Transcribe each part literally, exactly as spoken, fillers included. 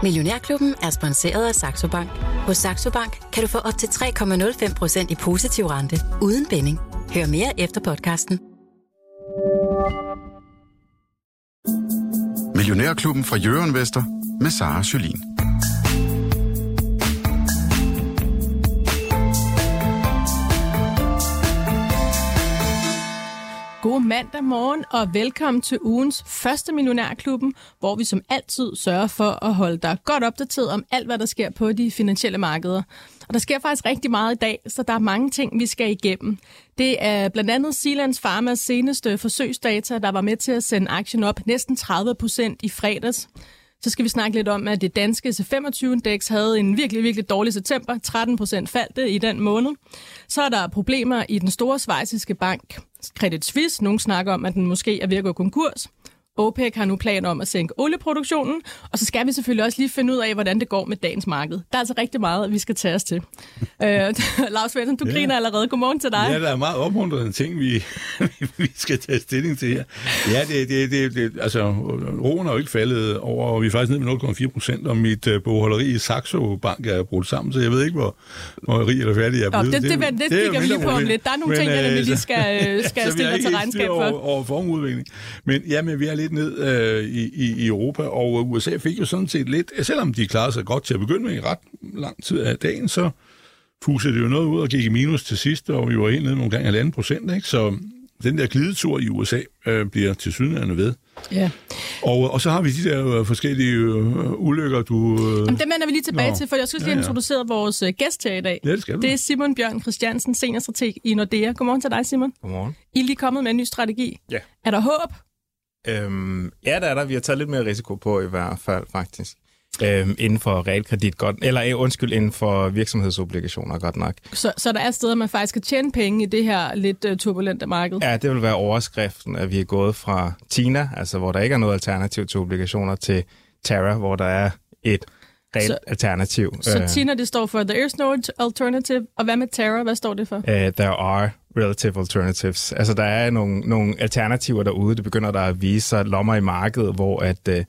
Millionærklubben er sponsoreret af Saxo Bank. Hos Saxo Bank kan du få op til tre komma nul fem procent i positiv rente uden binding. Hør mere efter podcasten. Millionærklubben fra Jørgen Vester med Sara Jolin. God mandag morgen og velkommen til ugens første Millionærklubben, hvor vi som altid sørger for at holde dig godt opdateret om alt, hvad der sker på de finansielle markeder. Og der sker faktisk rigtig meget i dag, så der er mange ting, vi skal igennem. Det er blandt andet Zealand Pharmas seneste forsøgsdata, der var med til at sende aktien op næsten tredive procent i fredags. Så skal vi snakke lidt om, at det danske C femogtyve-indeks havde en virkelig, virkelig dårlig september. tretten procent faldt det i den måned. Så er der problemer i den store schweiziske bank Credit Suisse. Nogle snakker om, at den måske er ved at gå konkurs. OPEC har nu planer om at sænke olieproduktionen, og så skal vi selvfølgelig også lige finde ud af, hvordan det går med dagens marked. Der er altså rigtig meget, vi skal tage os til. øh, Lars Svendsen, du ja. griner allerede. Godmorgen til dig. Ja, der er meget opmuntrende ting, vi, vi skal tage stilling til her. Ja, det, det, det, det altså, roen er jo ikke faldet over, og vi er faktisk nede med nul komma fire procent, og mit uh, bogholderi i Saxo Bank er brudt sammen, så jeg ved ikke, hvor, hvor rig eller færdig jeg er blevet. Oh, det, det, det, det, det kigger vi lige på om lidt. Der er nogle men, ting, jeg nemlig lige skal, skal stille dig til regnskab for. Over, over formudvikling. Men ja, men vi er lidt ned øh, i, i Europa, og U S A fik jo sådan set lidt, selvom de klarede sig godt til at begynde med i ret lang tid af dagen, så fusede det jo noget ud og gik i minus til sidst, og vi var helt nede med omkring halvanden procent, ikke? Så den der glidetur i U S A øh, bliver tilsyneladende ved. Ja. Og, og så har vi de der øh, forskellige øh, ulykker, du... Øh... Jamen, dem vender vi lige tilbage Nå. til, for jeg skulle lige ja, ja. introducere vores øh, gæst her i dag. Ja, det skal du. Det er Simon Bjørn Christiansen, seniorstrateg i Nordea. Godmorgen til dig, Simon. Godmorgen. I er lige kommet med en ny strategi. Ja. Er der håb? Øhm, ja, der er der. Vi har taget lidt mere risiko på i hvert fald, faktisk. Øhm, inden for realkredit godt, eller undskyld, inden for virksomhedsobligationer godt nok. Så, så der er steder, man faktisk kan tjene penge i det her lidt uh, turbulente marked? Ja, det vil være overskriften, at vi er gået fra Tina, altså hvor der ikke er noget alternativ til obligationer, til Terra, hvor der er et reelt så, alternativ. Så Tina, det står for There is no alternative, og hvad med Terra, hvad står det for? Uh, there are relative alternatives. Altså der er nogle, nogle alternativer derude, det begynder der at vise sig lommer i markedet, hvor at uh,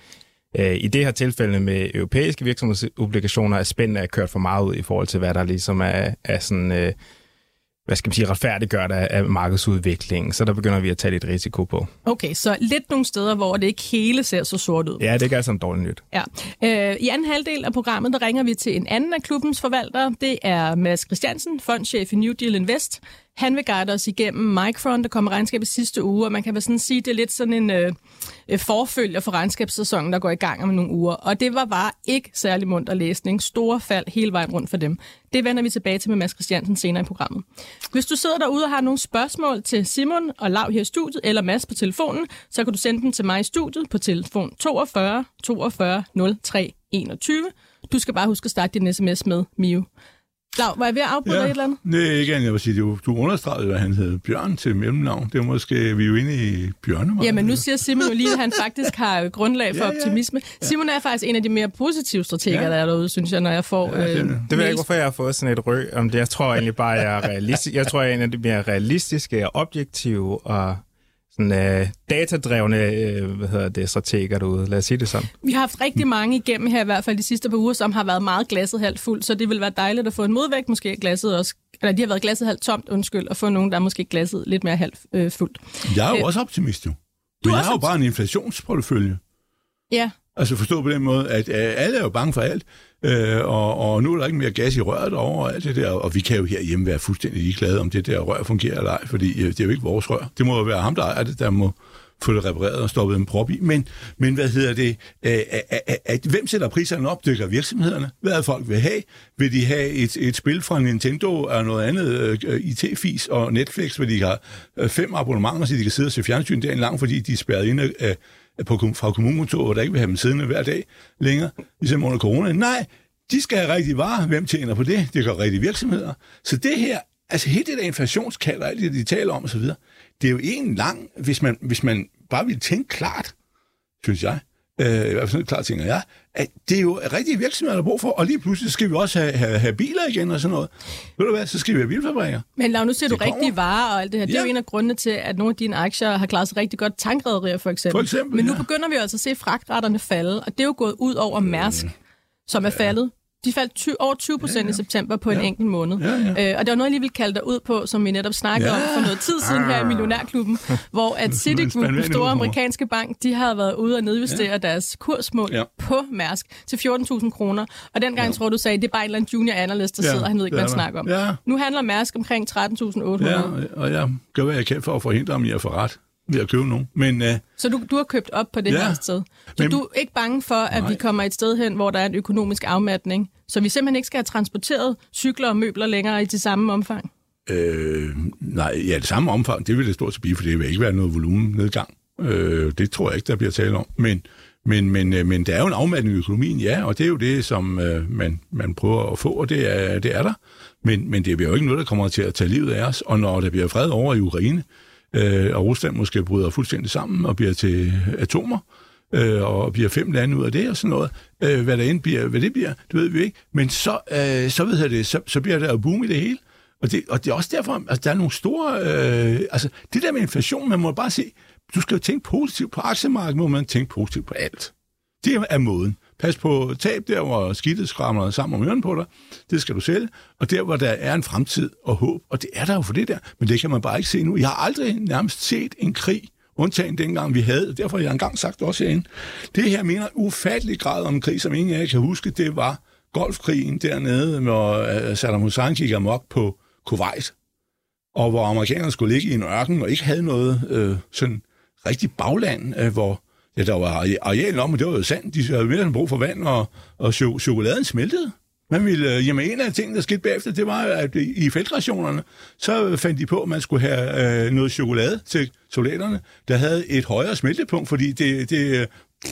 i det her tilfælde med europæiske virksomhedsobligationer er spændende at kørt for meget ud i forhold til, hvad der ligesom er, er sådan, øh, hvad skal man sige, retfærdiggørt af, af markedsudviklingen. Så der begynder vi at tage lidt risiko på. Okay, så lidt nogle steder, hvor det ikke hele ser så sort ud. Ja, det er altså dårligt nyt. Ja. Øh, I anden halvdel af programmet, der ringer vi til en anden af klubbens forvaltere. Det er Mads Christiansen, fondchef i New Deal Invest. Han vil guide os igennem Micron, der kom regnskab i sidste uge, og man kan vel sådan sige, det er lidt sådan en øh, forfølger for regnskabssæsonen, der går i gang om nogle uger. Og det var bare ikke særlig munter læsning. Store fald hele vejen rundt for dem. Det vender vi tilbage til med Mads Christiansen senere i programmet. Hvis du sidder derude og har nogle spørgsmål til Simon og Lav her i studiet, eller Mads på telefonen, så kan du sende dem til mig i studiet på telefon toogfyrre toogfyrre nul tre enogtyve. Du skal bare huske at starte din sms med Mio. Lav, var jeg ved at afbryde ja. et eller andet? Nej, ikke andet. Jeg vil sige, du, du understregede, hvad han hed. Bjørn til mellemnavn. Det er måske, vi er jo inde i bjørnemarkedet. Jamen, nu siger Simon jo lige, at han faktisk har grundlag for ja, ja. optimisme. Ja. Simon er faktisk en af de mere positive strateger, ja. der er derude, synes jeg, når jeg får... Ja, øh, det ved jeg ikke, hvorfor jeg har fået sådan et røg om det. Jeg tror egentlig bare, jeg er realistisk. Jeg tror, jeg er en af de mere realistiske og objektive og sådan øh, datadrevne øh, hvad hedder det, strateger derude. Lad os sige det sådan. Vi har haft rigtig mange igennem her, i hvert fald de sidste par uger, som har været meget glasset halvt fuldt, så det vil være dejligt at få en modvægt, måske glasset også, eller de har været glasset halvt tomt, undskyld, og få nogen, der er måske glasset lidt mere halvt øh, fuldt. Jeg er jo øh, også optimist, jo. Men jeg har jo bare en inflationsportefølje. Ja. Altså forstå på den måde, at øh, alle er jo bange for alt, øh, og, og nu er der ikke mere gas i røret over og alt det der, og vi kan jo herhjemme være fuldstændig ligeglade, om det der rør fungerer eller ej, fordi øh, det er jo ikke vores rør. Det må jo være ham, der ejer det, der må få det repareret og stoppet en prop i. Men, men hvad hedder det? At, at, at, at, hvem sætter priserne op? Dykker virksomhederne? Hvad er folk vil have? Vil de have et, et spil fra Nintendo og noget andet uh, I T-fis og Netflix, hvor de har uh, fem abonnementer, så de kan sidde og se fjernsyn dagen lang, fordi de er spærret inde uh, på, fra kommunekontoret, hvor der ikke vil have dem siddende hver dag længere, ligesom under corona. Nej, de skal have rigtig varer. Hvem tjener på det? Det gør rigtige virksomheder. Så det her, altså helt det der inflationskald og alt det, de taler om osv., det er jo en lang, hvis man, hvis man bare vil tænke klart, synes jeg, øh, i hvert fald sådan klart tænker jeg, at det er jo rigtige virksomheder, der er brug for, og lige pludselig skal vi også have, have, have biler igen og sådan noget. Ved du hvad, så skal vi have bilfabrikker. Men Lav, nu ser du rigtige varer og alt det her. Det ja. er jo en af grundene til, at nogle af dine aktier har klaret sig rigtig godt. Tankrederier for eksempel. For eksempel, Men nu ja. begynder vi altså at se fragtraterne falde, og det er jo gået ud over Mærsk. som er ja. faldet. De faldt tyve, over tyve procent ja, ja. i september på ja. en enkelt måned. Ja, ja. Øh, og det var noget, jeg lige ville kalde dig ud på, som vi netop snakkede ja. om for noget tid siden her i Millionærklubben, hvor at Citigroup, den store amerikanske bank, de havde været ude og nedjustere ja. deres kursmål ja. på Mærsk til fjorten tusind kroner. Og dengang ja. tror du sagde, det er bare en eller anden junior analyst, der ja, sidder, han ved ikke, hvad han snakker om. Ja. Nu handler Mærsk omkring tretten tusind otte hundrede. Ja, og jeg gør, hvad jeg kan for at forhindre ham i at få ret ved at købe nogen. Men, uh, så du, du har købt op på det ja, her sted. Så men, du er ikke bange for, at nej. vi kommer et sted hen, hvor der er en økonomisk afmatning, så vi simpelthen ikke skal have transporteret cykler og møbler længere i det samme omfang? Øh, nej, ja, det samme omfang, det vil det stort blive, for det vil ikke være noget volumennedgang. Øh, det tror jeg ikke, der bliver tale om. Men, men, men, øh, men der er jo en afmatning i økonomien, ja, og det er jo det, som øh, man, man prøver at få, og det er, det er der. Men, men det bliver jo ikke noget, der kommer til at tage livet af os, og når der bliver fred over i Ukraine, Øh, og Rusland måske bryder fuldstændig sammen og bliver til atomer, øh, og bliver fem lande ud af det og sådan noget. Øh, hvad der end bliver, hvad det bliver, det ved vi ikke. Men så, øh, så, ved jeg det, så, så bliver der jo boom i det hele. Og det, og det er også derfor, at altså, der er nogle store... Øh, altså, det der med inflation, man må bare se, du skal jo tænke positivt på aktiemarkedet, må man tænke positivt på alt. Det er måden. Pas på tab der, hvor skidtet skrammer sammen om ørerne på dig. Det skal du sælge. Og der, hvor der er en fremtid og håb, og det er der jo for det der, men det kan man bare ikke se nu. Jeg har aldrig nærmest set en krig, undtagen dengang vi havde, og derfor har jeg engang sagt også herinde. Det her mener ufattelig grad om en krig, som ingen af jer kan huske, det var Golfkrigen dernede, hvor Saddam Hussein gik amok på Kuwait, og hvor amerikanerne skulle ligge i en ørken og ikke havde noget øh, sådan rigtig bagland, øh, hvor ja, der var arealen om, og det var jo sandt. De havde mere brug for vand, og, og cho- chokoladen smeltede. Man ville, jamen en af tingene, der skete bagefter, det var, at i feltrationerne, så fandt de på, at man skulle have øh, noget chokolade til soldaterne, der havde et højere smeltepunkt, fordi det... det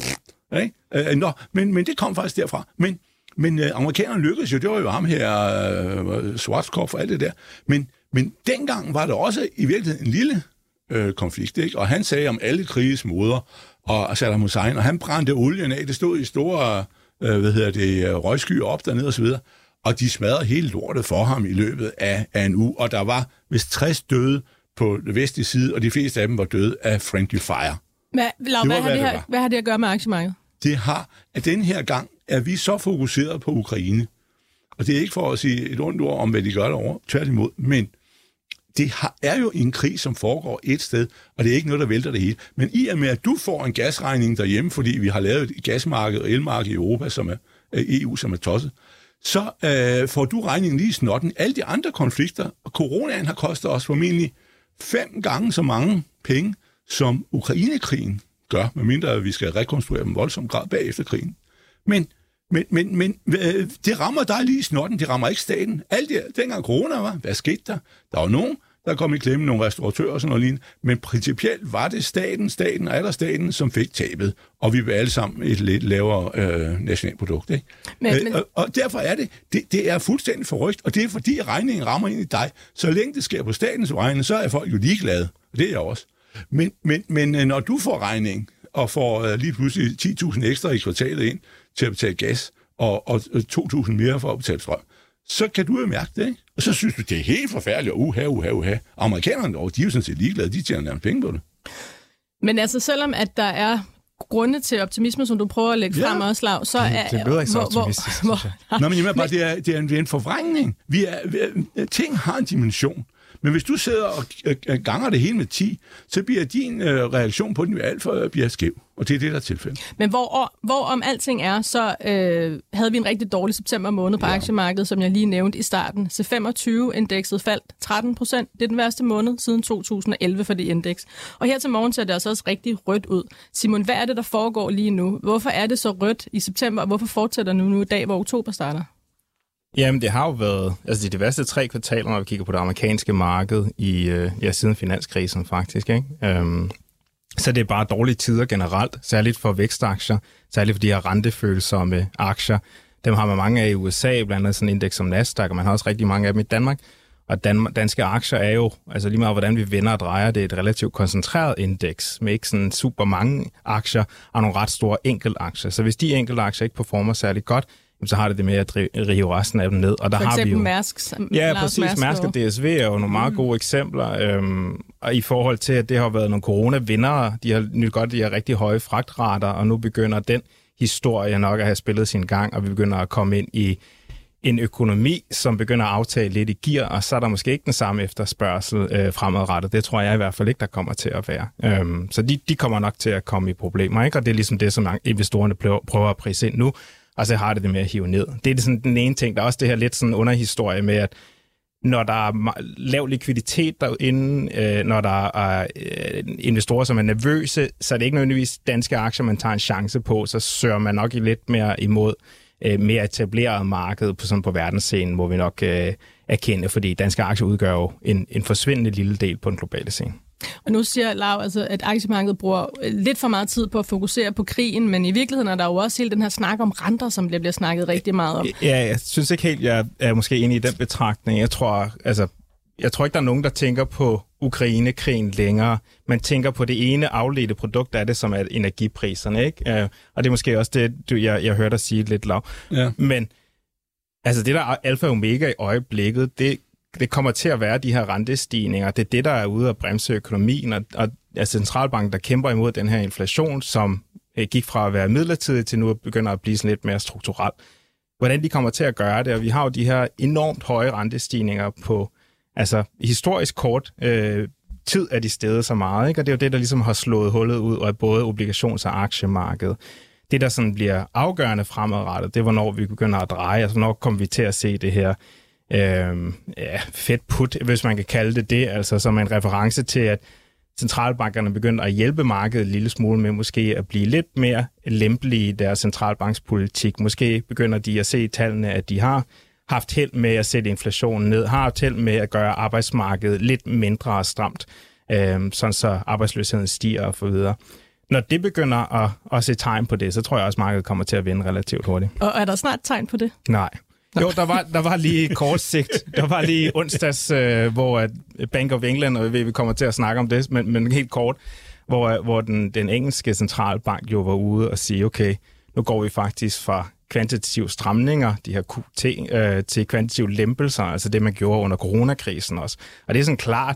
øh, øh, nå, men, men det kom faktisk derfra. Men, men øh, amerikanerne lykkedes jo, det var jo ham her, øh, Schwarzkopf og alt det der. Men, men dengang var der også i virkeligheden en lille øh, konflikt, ikke? Og han sagde om alle kriges moder, og Saddam Hussein, og han brændte olien af. Det stod i store, øh, hvad hedder det, røgskyer op dernede og så videre. Og de smadrede hele lortet for ham i løbet af, af en uge. Og der var vist tres døde på den vestlige side, og de fleste af dem var døde af friendly fire. Hvad, Lav, hvad, har det her, hvad har det at gøre med aktiemarkedet? Det har, at den her gang er vi så fokuseret på Ukraine. Og det er ikke for at sige et ondt ord om, hvad de gør derovre, tværtimod, men det har, er jo en krig, som foregår et sted, og det er ikke noget, der vælter det hele. Men i og med, at du får en gasregning derhjemme, fordi vi har lavet et gasmarked og elmarked i Europa, som er E U, som er tosset, så øh, får du regningen lige i snotten. Alle de andre konflikter, og coronaen har kostet os formentlig fem gange så mange penge, som Ukrainekrigen gør, medmindre vi skal rekonstruere dem voldsomt grad bagefter krigen. Men Men, men, men øh, det rammer dig lige i snotten, det rammer ikke staten. Alt det, dengang corona var, hvad skete der? Der var nogen, der kom i klemme, nogle restauratører og sådan noget lignende, men principielt var det staten, staten og aller staten, som fik tabet, og vi var alle sammen et lidt lavere øh, nationalprodukt. Ikke? Men, øh, men... Og, og derfor er det, det, det er fuldstændig forrygt, og det er fordi regningen rammer ind i dig. Så længe det sker på statens regning, så er folk jo ligeglade, og det er jeg også. Men, men, men når du får regningen, og får øh, lige pludselig ti tusind ekstra i kvartalet ind til at betale gas, og, og to tusind mere for at betale strøm, så kan du jo mærke det, ikke? Og så synes du, det er helt forfærdeligt, og uha, uha, uha. Amerikanerne dog, de er jo sådan set ligeglade, de tjener nærmest penge på det. Men altså, selvom at der er grunde til optimisme, som du prøver at lægge ja. frem også, Lav, så er... Det lyder ikke så optimistisk, hvor, hvor, Nå, men jamen, bare, det, er, det, er en, det er en forvrængning. Vi er, vi er, ting har en dimension. Men hvis du sidder og ganger det hele med ti, så bliver din øh, reaktion på den jo alt for bliver skæv. Og det er det, der er tilfældet. Men hvor, hvor om alting er, så øh, havde vi en rigtig dårlig september måned på ja. aktiemarkedet, som jeg lige nævnte i starten. C femogtyve-indekset faldt tretten procent. Det er den værste måned siden to tusind og elleve for det indeks. Og her til morgen ser det altså også rigtig rødt ud. Simon, hvad er det, der foregår lige nu? Hvorfor er det så rødt i september, og hvorfor fortsætter det nu i dag, hvor oktober starter? Jamen, det har jo været altså de værste tre kvartaler, når vi kigger på det amerikanske marked i øh, ja, siden finanskrisen faktisk, ikke? Øhm, så det er bare dårlige tider generelt, særligt for vækstaktier, særligt for de her rentefølsomme aktier. Dem har man mange af i U S A, blandt andet sådan en indeks som Nasdaq, og man har også rigtig mange af dem i Danmark. Og dan- danske aktier er jo, altså lige meget hvordan vi vender og drejer, det er et relativt koncentreret indeks, med ikke sådan super mange aktier, og nogle ret store enkeltaktier. Så hvis de enkeltaktier ikke performer særlig godt, så har det det med at rive resten af dem ned. Og der for har eksempel vi jo, Mærsk. Ja, præcis. Mærsk, Mærsk og D S V er jo nogle meget gode mm. eksempler. Øhm, og i forhold til, at det har været nogle corona-vindere, de har nyt godt de har rigtig høje fragtrater, og nu begynder den historie nok at have spillet sin gang, og vi begynder at komme ind i en økonomi, som begynder at aftage lidt i gear, og så er der måske ikke den samme efterspørgsel øh, fremadrettet. Det tror jeg i hvert fald ikke, der kommer til at være. Øhm, så de, de kommer nok til at komme i problemer, ikke? Og det er ligesom det, som investorerne prøver at prise ind nu, og så har det det med at hive ned. Det er sådan den ene ting. Der er også det her lidt sådan underhistorie med, at når der er lav likviditet derinde, øh, når der er øh, investorer, som er nervøse, så er det ikke nødvendigvis danske aktier, man tager en chance på, så søger man nok lidt mere imod øh, mere etableret marked på, sådan på verdensscenen, hvor vi nok øh, erkende, fordi danske aktier udgør jo en, en forsvindende lille del på den globale scene. Og nu siger Lau, altså, at aktiemarkedet bruger lidt for meget tid på at fokusere på krigen, men i virkeligheden er der jo også hele den her snak om renter, som bliver, bliver snakket rigtig meget om. Ja, jeg synes ikke helt, jeg er måske enig i den betragtning. Jeg tror, altså, jeg tror ikke, der er nogen, der tænker på Ukraine-krigen længere. Man tænker på det ene afledte produkt af det, som er energipriserne, ikke? Og det er måske også det, du, jeg, jeg hørte dig sige lidt, Lau. Ja. Men altså, det der er alfa og omega i øjeblikket, det Det kommer til at være de her rentestigninger. Det er det, der er ude at bremse økonomien, og, og altså centralbanken, der kæmper imod den her inflation, som eh, gik fra at være midlertidig til nu at begynder at blive sådan lidt mere strukturelt. Hvordan de kommer til at gøre det, og vi har jo de her enormt høje rentestigninger på altså historisk kort øh, tid er de steget så meget, ikke? Og det er jo det, der ligesom har slået hullet ud af både obligations- og aktiemarkedet. Det, der sådan bliver afgørende fremadrettet, det er, hvornår vi begynder at dreje, altså hvornår kommer vi til at se det her Øhm, ja, Fed put, hvis man kan kalde det det, altså som en reference til, at centralbankerne begynder at hjælpe markedet en lille smule med måske at blive lidt mere lempelige i deres centralbankspolitik. Måske begynder de at se i tallene, at de har haft held med at sætte inflationen ned, har haft held med at gøre arbejdsmarkedet lidt mindre stramt, øhm, sådan så arbejdsløsheden stiger og så videre. Når det begynder at, at se tegn på det, så tror jeg også, at markedet kommer til at vinde relativt hurtigt. Og er der snart tegn på det? Nej. Jo, der var, der var lige kort sigt. Der var lige onsdags, øh, hvor Bank of England, og vi kommer til at snakke om det, men, men helt kort, hvor, hvor den, den engelske centralbank jo var ude og sige, okay, nu går vi faktisk fra kvantitative stramninger, de her Q T, øh, til kvantitative lempelser, altså det, man gjorde under coronakrisen også. Og det er sådan klart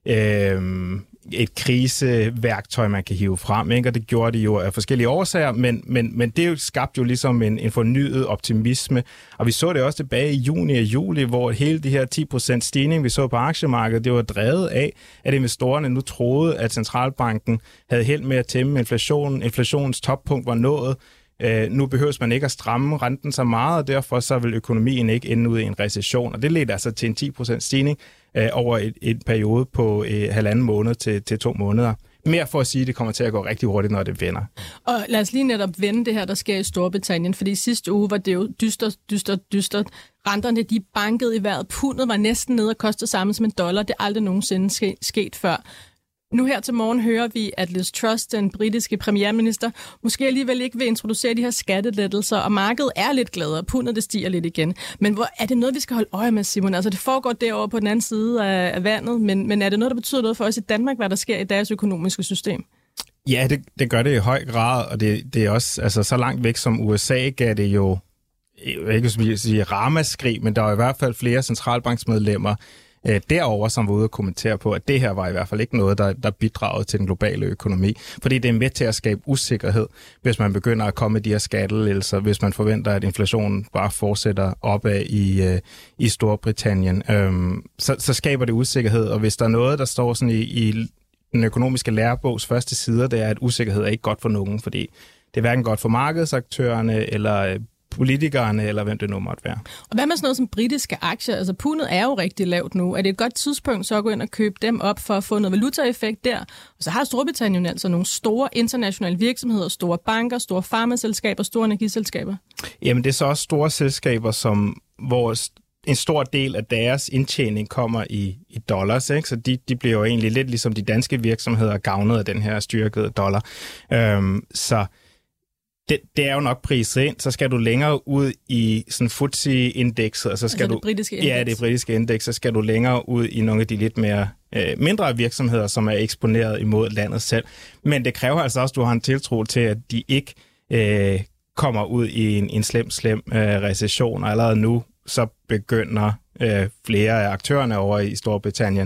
øh, et kriseværktøj, man kan hive frem, ikke? Og det gjorde det jo af forskellige årsager, men, men, men det jo skabte jo ligesom en, en fornyet optimisme, og vi så det også tilbage i juni og juli, hvor hele de her ti procent stigning, vi så på aktiemarkedet, det var drevet af, at investorerne nu troede, at centralbanken havde held med at tæmme inflationen. Inflationens toppunkt var nået. Uh, nu behøves man ikke at stramme renten så meget, og derfor så vil økonomien ikke ende ud i en recession. Og det ledte altså til en ti procent stigning uh, over et, et periode på uh, halvanden måned til, til to måneder. Mere for at sige, at det kommer til at gå rigtig hurtigt, når det vender. Og lad os lige netop vende det her, der sker i Storbritannien, fordi sidste uge var det jo dystert, dystert, dystert. Renterne, de bankede i vejret. Pundet var næsten nede og kostede samme som en dollar. Det er aldrig nogensinde ske, sket før. Nu her til morgen hører vi, at Liz Truss, den britiske premierminister, måske alligevel ikke vil introducere de her skattelettelser, og markedet er lidt gladere, pundet det stiger lidt igen. Men hvor, er det noget, vi skal holde øje med, Simon? Altså det foregår derovre på den anden side af, af vandet, men, men er det noget, der betyder noget for os i Danmark, hvad der sker i deres økonomiske system? Ja, det, det gør det i høj grad, og det, det er også altså, så langt væk som U S A gav det jo, jeg ikke vil sige ramaskrig, men der var i hvert fald flere centralbanksmedlemmer, derover, som var ude og kommentere på, at det her var i hvert fald ikke noget, der, der bidragede til den globale økonomi. Fordi det er med til at skabe usikkerhed, hvis man begynder at komme med de her skattelettelser, hvis man forventer, at inflationen bare fortsætter opad i, i Storbritannien. Øhm, så, så skaber det usikkerhed, og hvis der er noget, der står sådan i, i den økonomiske lærebogs første sider, det er, at usikkerhed er ikke godt for nogen, fordi det er hverken godt for markedsaktørerne eller politikerne, eller hvem det nu måtte være. Og hvad med sådan noget som britiske aktier? Altså pundet er jo rigtig lavt nu. Er det et godt tidspunkt så at gå ind og købe dem op for at få noget valutaeffekt der? Og så har Storbritannien altså nogle store internationale virksomheder, store banker, store farmaselskaber, store energiselskaber. Jamen det er så også store selskaber, som hvor en stor del af deres indtjening kommer i, i dollars, ikke? Så de, de bliver jo egentlig lidt ligesom de danske virksomheder gavnet af den her styrkede dollar. Øhm, så Det, det er jo nok priset ind, så skal du længere ud i sådan F T S E-indekset. Altså skal altså du, det britiske indeks? Ja, det britiske indeks, så skal du længere ud i nogle af de lidt mere øh, mindre virksomheder, som er eksponeret imod landet selv. Men det kræver altså også, at du har en tiltro til, at de ikke øh, kommer ud i en, en slem, slem øh, recession. Og allerede nu, så begynder øh, flere af aktørerne over i Storbritannien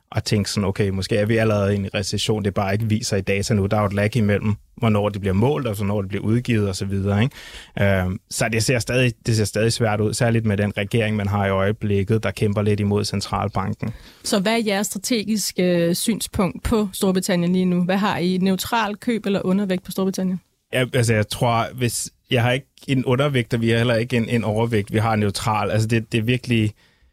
og tænke sådan, okay, måske er vi allerede i en recession, det bare ikke viser i data nu. Der er jo et lag imellem, hvornår det bliver målt, og hvornår det bliver udgivet osv. Øhm, så det ser, stadig, det ser stadig svært ud, særligt med den regering, man har i øjeblikket, der kæmper lidt imod centralbanken. Så hvad er jeres strategiske synspunkt på Storbritannien lige nu? Hvad har I? Neutral køb eller undervægt på Storbritannien? Ja, altså jeg tror, hvis jeg har ikke en undervægt, og vi har heller ikke en, en overvægt, vi har neutral. Altså det, det er virkelig...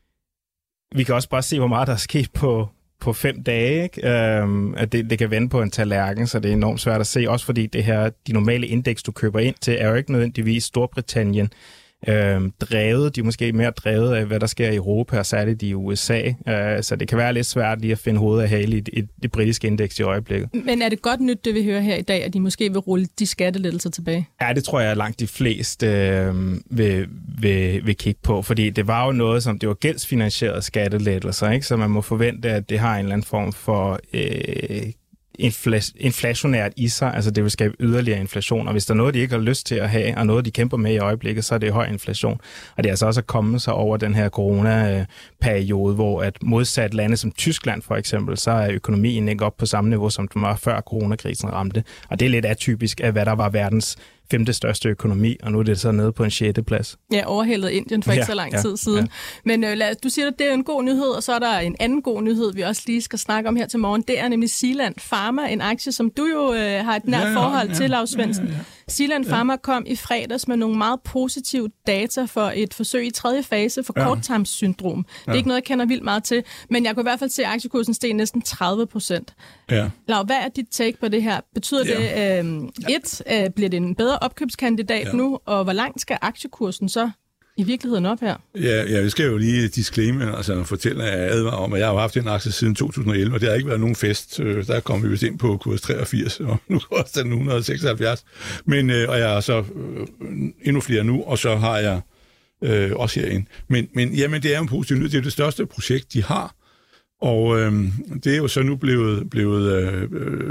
Vi kan også bare se, hvor meget der er sket på, på fem dage. Ikke? Øhm, at det, det kan vende på en tallerken, så det er enormt svært at se. Også fordi det her, de normale indeks, du køber ind til, er jo ikke nødvendigvis Storbritannien øhm, drevet. De er måske mere drevet af, hvad der sker i Europa, og særligt i U S A. Øh, så det kan være lidt svært lige at finde hovedet af hale i det, det britiske indeks i øjeblikket. Men er det godt nyt, det vi hører her i dag, at de måske vil rulle de skattelettelser tilbage? Ja, det tror jeg langt de fleste øh, vil, vil, vil kigge på, fordi det var jo noget, som det var gældsfinansierede skattelettelser, ikke? Så man må forvente, at det har en eller anden form for øh, inflationært i sig, altså det vil skabe yderligere inflation, og hvis der er noget, de ikke har lyst til at have, og noget, de kæmper med i øjeblikket, så er det høj inflation. Og det er altså også at komme sig over den her corona-periode, hvor at modsat lande som Tyskland for eksempel, så er økonomien ikke op på samme niveau, som den var før coronakrisen ramte. Og det er lidt atypisk af, hvad der var verdens femte største økonomi, og nu er det så nede på en sjette plads. Ja, overhældet Indien for ikke ja, så lang tid ja, siden. Ja. Men øh, lad, du siger, at det er en god nyhed, og så er der en anden god nyhed, vi også lige skal snakke om her til morgen. Det er nemlig Zealand Pharma, en aktie, som du jo øh, har et nært ja, ja, forhold ja, til, Lars Svendsen. Ja, ja, ja. Zealand Pharma ja. kom i fredags med nogle meget positive data for et forsøg i tredje fase for ja. korttarmssyndrom. Det er ja. ikke noget, jeg kender vildt meget til, men jeg kunne i hvert fald se, at aktiekursen steg næsten tredive procent. Ja. Lav, hvad er dit take på det her? Betyder ja. det, øh, et, øh, bliver det en bedre opkøbskandidat ja. nu, og hvor langt skal aktiekursen så i virkeligheden op her? Ja, ja, vi skal jo lige disclaimer, altså fortælle, at jeg advarer om, at jeg har haft den aktie siden to tusind og elleve, og det har ikke været nogen fest. Der kom vi vist ind på kurs treogfirs, og nu koster den et hundrede og seksoghalvfjerds. Men, øh, og jeg er så øh, endnu flere nu, og så har jeg øh, også herinde. Men, men jamen, det er jo en positiv nyt. Det er det største projekt, de har. Og øh, det er jo så nu blevet, blevet øh,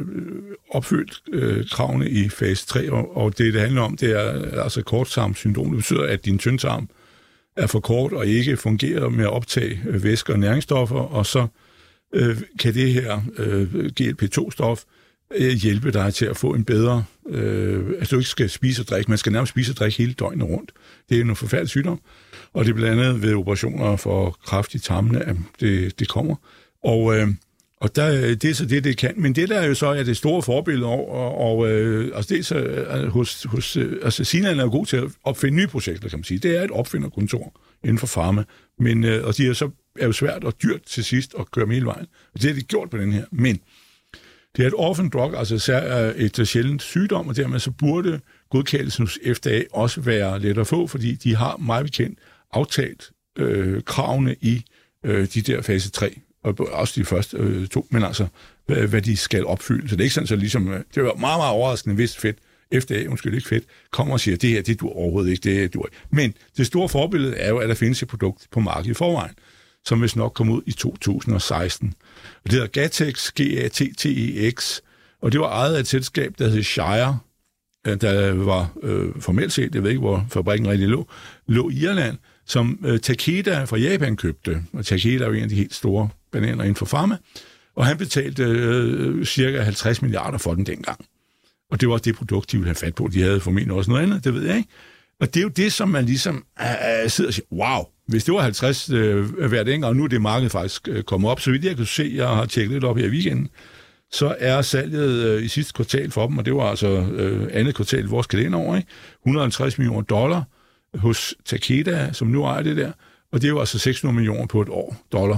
opfyldt øh, kravene i fase tre, og, og det, det handler om, det er altså korttarmsyndrom. Det betyder, at din tyndtarm er for kort og ikke fungerer med at optage væsker og næringsstoffer, og så øh, kan det her øh, G L P to stof øh, hjælpe dig til at få en bedre... Øh, altså du ikke skal spise og drikke, man skal nærmest spise og drikke hele døgnet rundt. Det er jo en forfærdelig sygdom, og det er blandt andet ved operationer for kræft i tarmene, at det, det kommer. Og, øh, og der, det er så det, det kan. Men det der er jo så er det store forbillede over, og, og øh, altså det er så, øh, hos, hos øh, altså Zealand er jo god til at opfinde nye projekter, kan man sige. Det er et opfinderkontor inden for pharma, men, øh, og det er så er jo svært og dyrt til sidst at køre med hele vejen. Og det har de gjort på den her. Men det er et orphan drug, altså et sjældent sygdom, og dermed så burde godkendelsen hos F D A også være let at få, fordi de har meget bekendt aftalt øh, kravene i øh, de der fase tre, og også de første øh, to, men altså, hvad, hvad de skal opfylde. Så det er ikke sådan, så ligesom, det var meget, meget overraskende, hvis fedt, F D A, undskyld ikke fedt, kommer og siger, det her, det du overhovedet ikke, det du ikke. Men det store forbillede er jo, at der findes et produkt på markedet i forvejen, som hvis nok kom ud i to tusind og seksten. Og det hedder Gattex, G A T T E X, og det var ejet af et selskab, der hed Shire, der var øh, formelt set, jeg ved ikke, hvor fabrikken rigtig lå, lå i Irland, som øh, Takeda fra Japan købte. Og Takeda er jo en af de helt store bananer inden for pharma. Og han betalte øh, cirka halvtreds milliarder for den dengang. Og det var det produkt, de ville have fat på. De havde formentlig også noget andet, det ved jeg ikke. Og det er jo det, som man ligesom øh, sidder og siger, wow, hvis det var halvtreds øh, hver dengang, og nu er det markedet faktisk øh, kommet op, så vidt jeg kan se, jeg har tjekket lidt op her i weekenden, så er salget øh, i sidste kvartal for dem, og det var altså øh, andet kvartal i vores kalenderår, ikke? et hundrede og halvtreds millioner dollar hos Takeda, som nu ejer det der, og det er jo altså seks hundrede millioner på et år dollar.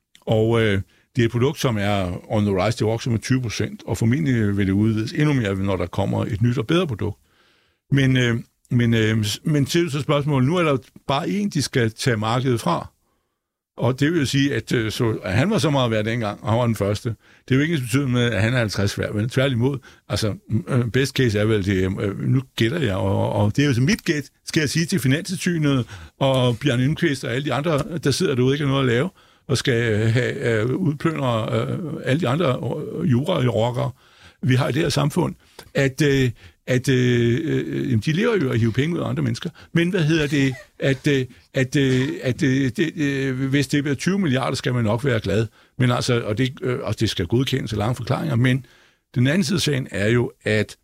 Og øh, det er et produkt, som er on the rise, det vokser med tyve procent, og formentlig vil det udvides endnu mere, når der kommer et nyt og bedre produkt. Men, øh, men, øh, men til så spørgsmålet, nu er der bare en, de skal tage markedet fra. Og det vil jo sige, at, så, at han var så meget værd dengang, og han var den første. Det er jo ikke betydende med, at han er halvtreds værd, men tværtimod, altså best case er vel det, nu gætter jeg, og, og det er jo så mit gæt, skal jeg sige til Finanstilsynet og Bjørn Indqvist og alle de andre, der sidder derude ikke har noget at lave, og skal have uh, udplønere uh, alle de andre jura-rockere, vi har i det her samfund, at, uh, at øh, øh, de lever jo at hive penge ud af andre mennesker. Men hvad hedder det, at, øh, at, øh, at øh, det, øh, hvis det bliver tyve milliarder, skal man nok være glad. Men altså, og det, øh, og det skal godkendes af lange forklaringer. Men den anden side af sagen er jo, at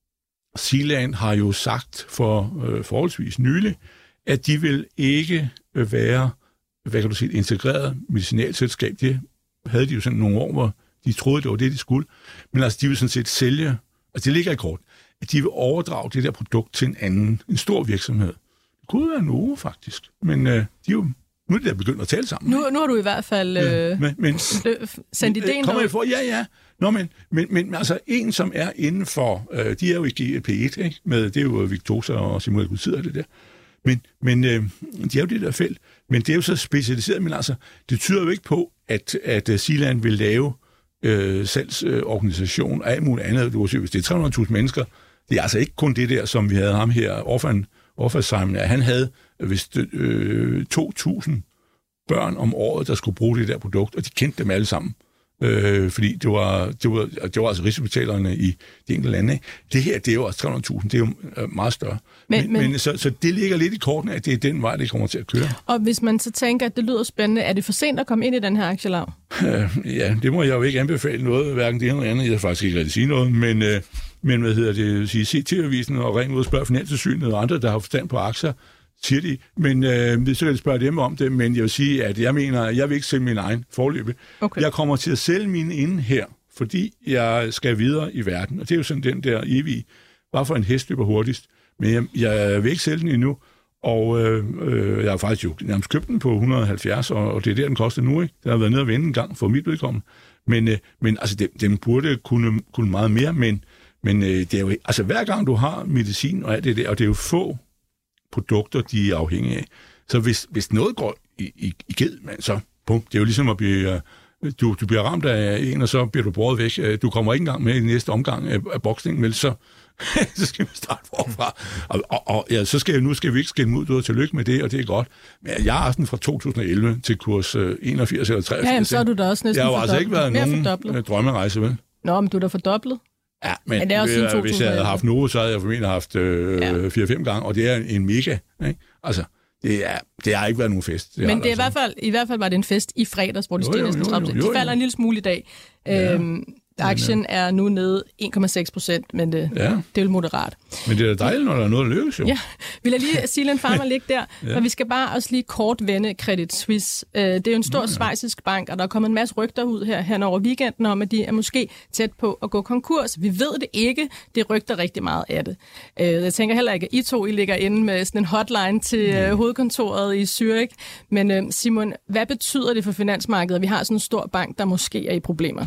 Zealand har jo sagt for øh, forholdsvis nylig, at de vil ikke være, hvad kan du sige, et integreret medicinalselskab. Det havde de jo sådan nogle år, hvor de troede, det var det, de skulle. Men altså, de vil sådan set sælge, altså det ligger i kort, at de vil overdrage det der produkt til en anden, en stor virksomhed. Det kunne være Novo, faktisk. Men øh, de er jo, nu er de der begyndt at tale sammen. Nu, nu har du i hvert fald øh, ja, men, men, sendt ideen kommer for, ja, ja. Nå, men, men, men altså, en, som er inden for, øh, de er jo i G P et, ikke? Med, det er jo Victoza og Semaglutid og det der. Men, men øh, de er jo det der felt. Men det er jo så specialiseret, men altså, det tyder jo ikke på, at, at Zealand vil lave øh, salgsorganisation og alt muligt andet. Du kan se, hvis det er tre hundrede tusind mennesker, det er altså ikke kun det der, som vi havde ham her, Orphan, Orphan Simon, han havde vist øh, to tusind børn om året, der skulle bruge det der produkt, og de kendte dem alle sammen. Øh, fordi det var, det, var, det var altså rigsbetalerne i de enkelte lande. Ikke? Det her, det er jo også tre hundrede tusind, det er jo meget større. Men, men, men så, så det ligger lidt i kortene, at det er den vej, det kommer til at køre. Og hvis man så tænker, at det lyder spændende, er det for sent at komme ind i den her aktielav? Øh, ja, det må jeg jo ikke anbefale noget, hverken det ene eller andet. Jeg har faktisk ikke rigtig sige noget, men, øh, men hvad hedder det, sige, se T V-avisen og ring ud og spørge Finanstilsynet og andre, der har forstand på aktier, siger de, men øh, så kan jeg spørge dem om det, men jeg vil sige, at jeg mener, at jeg vil ikke sælge min egen forløbe. Okay. Jeg kommer til at sælge mine inde her, fordi jeg skal videre i verden, og det er jo sådan den der evige, bare for en hest løber hurtigst, men jeg, jeg vil ikke sælge den endnu, og øh, øh, jeg har faktisk jo nærmest købt den på et hundrede og halvfjerds, og, og det er der, den koster nu, ikke? Det har været nede at vende en gang for mit vedkommende, men, øh, men altså, den, den burde kunne, kunne meget mere, men, men øh, det er jo, altså hver gang du har medicin og alt det der, og det er jo få produkter, de er afhængige af. Så hvis, hvis noget går i, i, i ged, man, så bum, det er jo ligesom at blive, du, du bliver ramt af en, og så bliver du båret væk. Du kommer ikke engang med i næste omgang af, af boksning, men så, så skal vi starte forfra. Og, og, og ja, så skal, nu skal vi ikke skænde ud, du har tillykke med det, og det er godt. Men jeg har sådan fra to tusind og elleve til kurs enogfirs eller treogfirs. Ja, jamen, så har du da også næsten fordoblet. Jeg har altså ikke været nogen fordoblet. Drømmerejse, vel? Nå, men du er da fordoblet. Ja, men, men det er også øh, hvis jeg havde haft Novo, så havde jeg formentlig haft øh, ja. fire fem gange, og det er en mega, ikke? Altså, det, er, det har ikke været nogen fest. Det men det er i, hvert fald, i hvert fald var det en fest i fredags, hvor det steg næsten tredive procent. De falder en lille smule i dag. Ja. Øhm, aktien er nu nede en komma seks procent, men det, ja. det er jo moderat. Men det er da dejligt, når der er noget, der lykkes jo. Ja, vi lader lige Zealand Pharma ligge der, ja. Men vi skal bare også lige kort vende Credit Suisse. Det er jo en stor ja. schweizisk bank, og der er kommet en masse rygter ud her hen over weekenden om, at de er måske tæt på at gå konkurs. Vi ved det ikke. Det rygter rigtig meget af det. Jeg tænker heller ikke, at I to I ligger inde med sådan en hotline til ja. hovedkontoret i Zürich. Men Simon, hvad betyder det for finansmarkedet, at vi har sådan en stor bank, der måske er i problemer?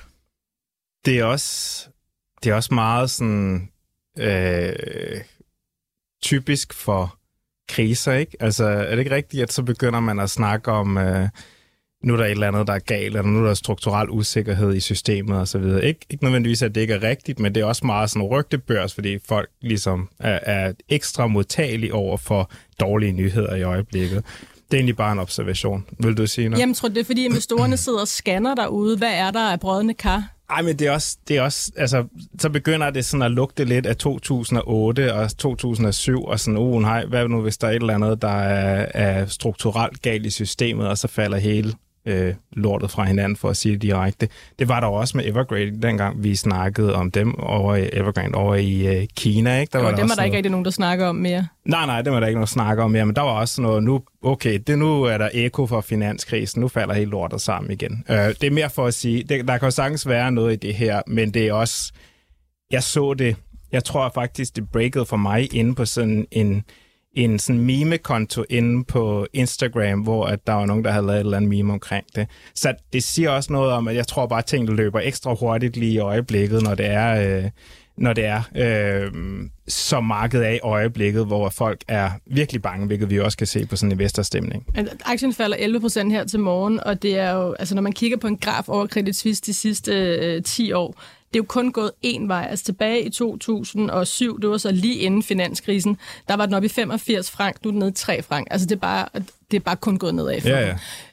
Det er også, det er også meget sådan, øh, typisk for kriser, ikke? Altså, er det ikke rigtigt, at så begynder man at snakke om, øh, nu er der et eller andet, der er galt, eller nu er der strukturel usikkerhed i systemet og så videre. Ikke, ikke nødvendigvis, at det ikke er rigtigt, men det er også meget sådan rygtebørs, fordi folk ligesom er, er ekstra modtagelige over for dårlige nyheder i øjeblikket. Det er egentlig bare en observation. Vil du sige noget? Jamen, tror du, det er, fordi investorerne sidder og scanner derude? Hvad er der af brodne kar? Ej, men det er også, det er også, altså, så begynder det sådan at lugte lidt af to tusind og otte og to tusind og syv, og sådan, uh, nej, hvad nu, hvis der er et eller andet, der er, er strukturelt galt i systemet, og så falder hele øh, lortet fra hinanden, for at sige det direkte. Det var der også med Evergrande, dengang vi snakkede om dem over i Evergrande, over i øh, Kina, ikke? Der var jo, der dem var der ikke rigtig nogen, der snakker om mere. Nej, nej, det var der ikke nogen, der snakker om mere, men der var også noget, nu, okay, det nu er der eko for finanskrisen, nu falder hele lortet sammen igen. Øh, det er mere for at sige, det, der kan jo sagtens være noget i det her, men det er også, jeg så det, jeg tror faktisk, det breakede for mig inde på sådan en, en sådan meme-konto inde på Instagram, hvor at der var nogen, der havde lavet et eller andet meme omkring det. Så det siger også noget om, at jeg tror bare, at tingene løber ekstra hurtigt lige i øjeblikket, når det er, øh, når det er øh, så markedet af i øjeblikket, hvor folk er virkelig bange, hvilket vi også kan se på sådan en investorstemning. Aktien falder elleve procent her til morgen, og det er jo, altså når man kigger på en graf over Credit Suisse de sidste øh, ti år, det er jo kun gået én vej. Altså tilbage i to tusind og syv, det var så lige inden finanskrisen, der var den oppe i femogfirs frank, nu er den nede i tre frank. Altså det er bare, det er bare kun gået nedad for. Ja, ja.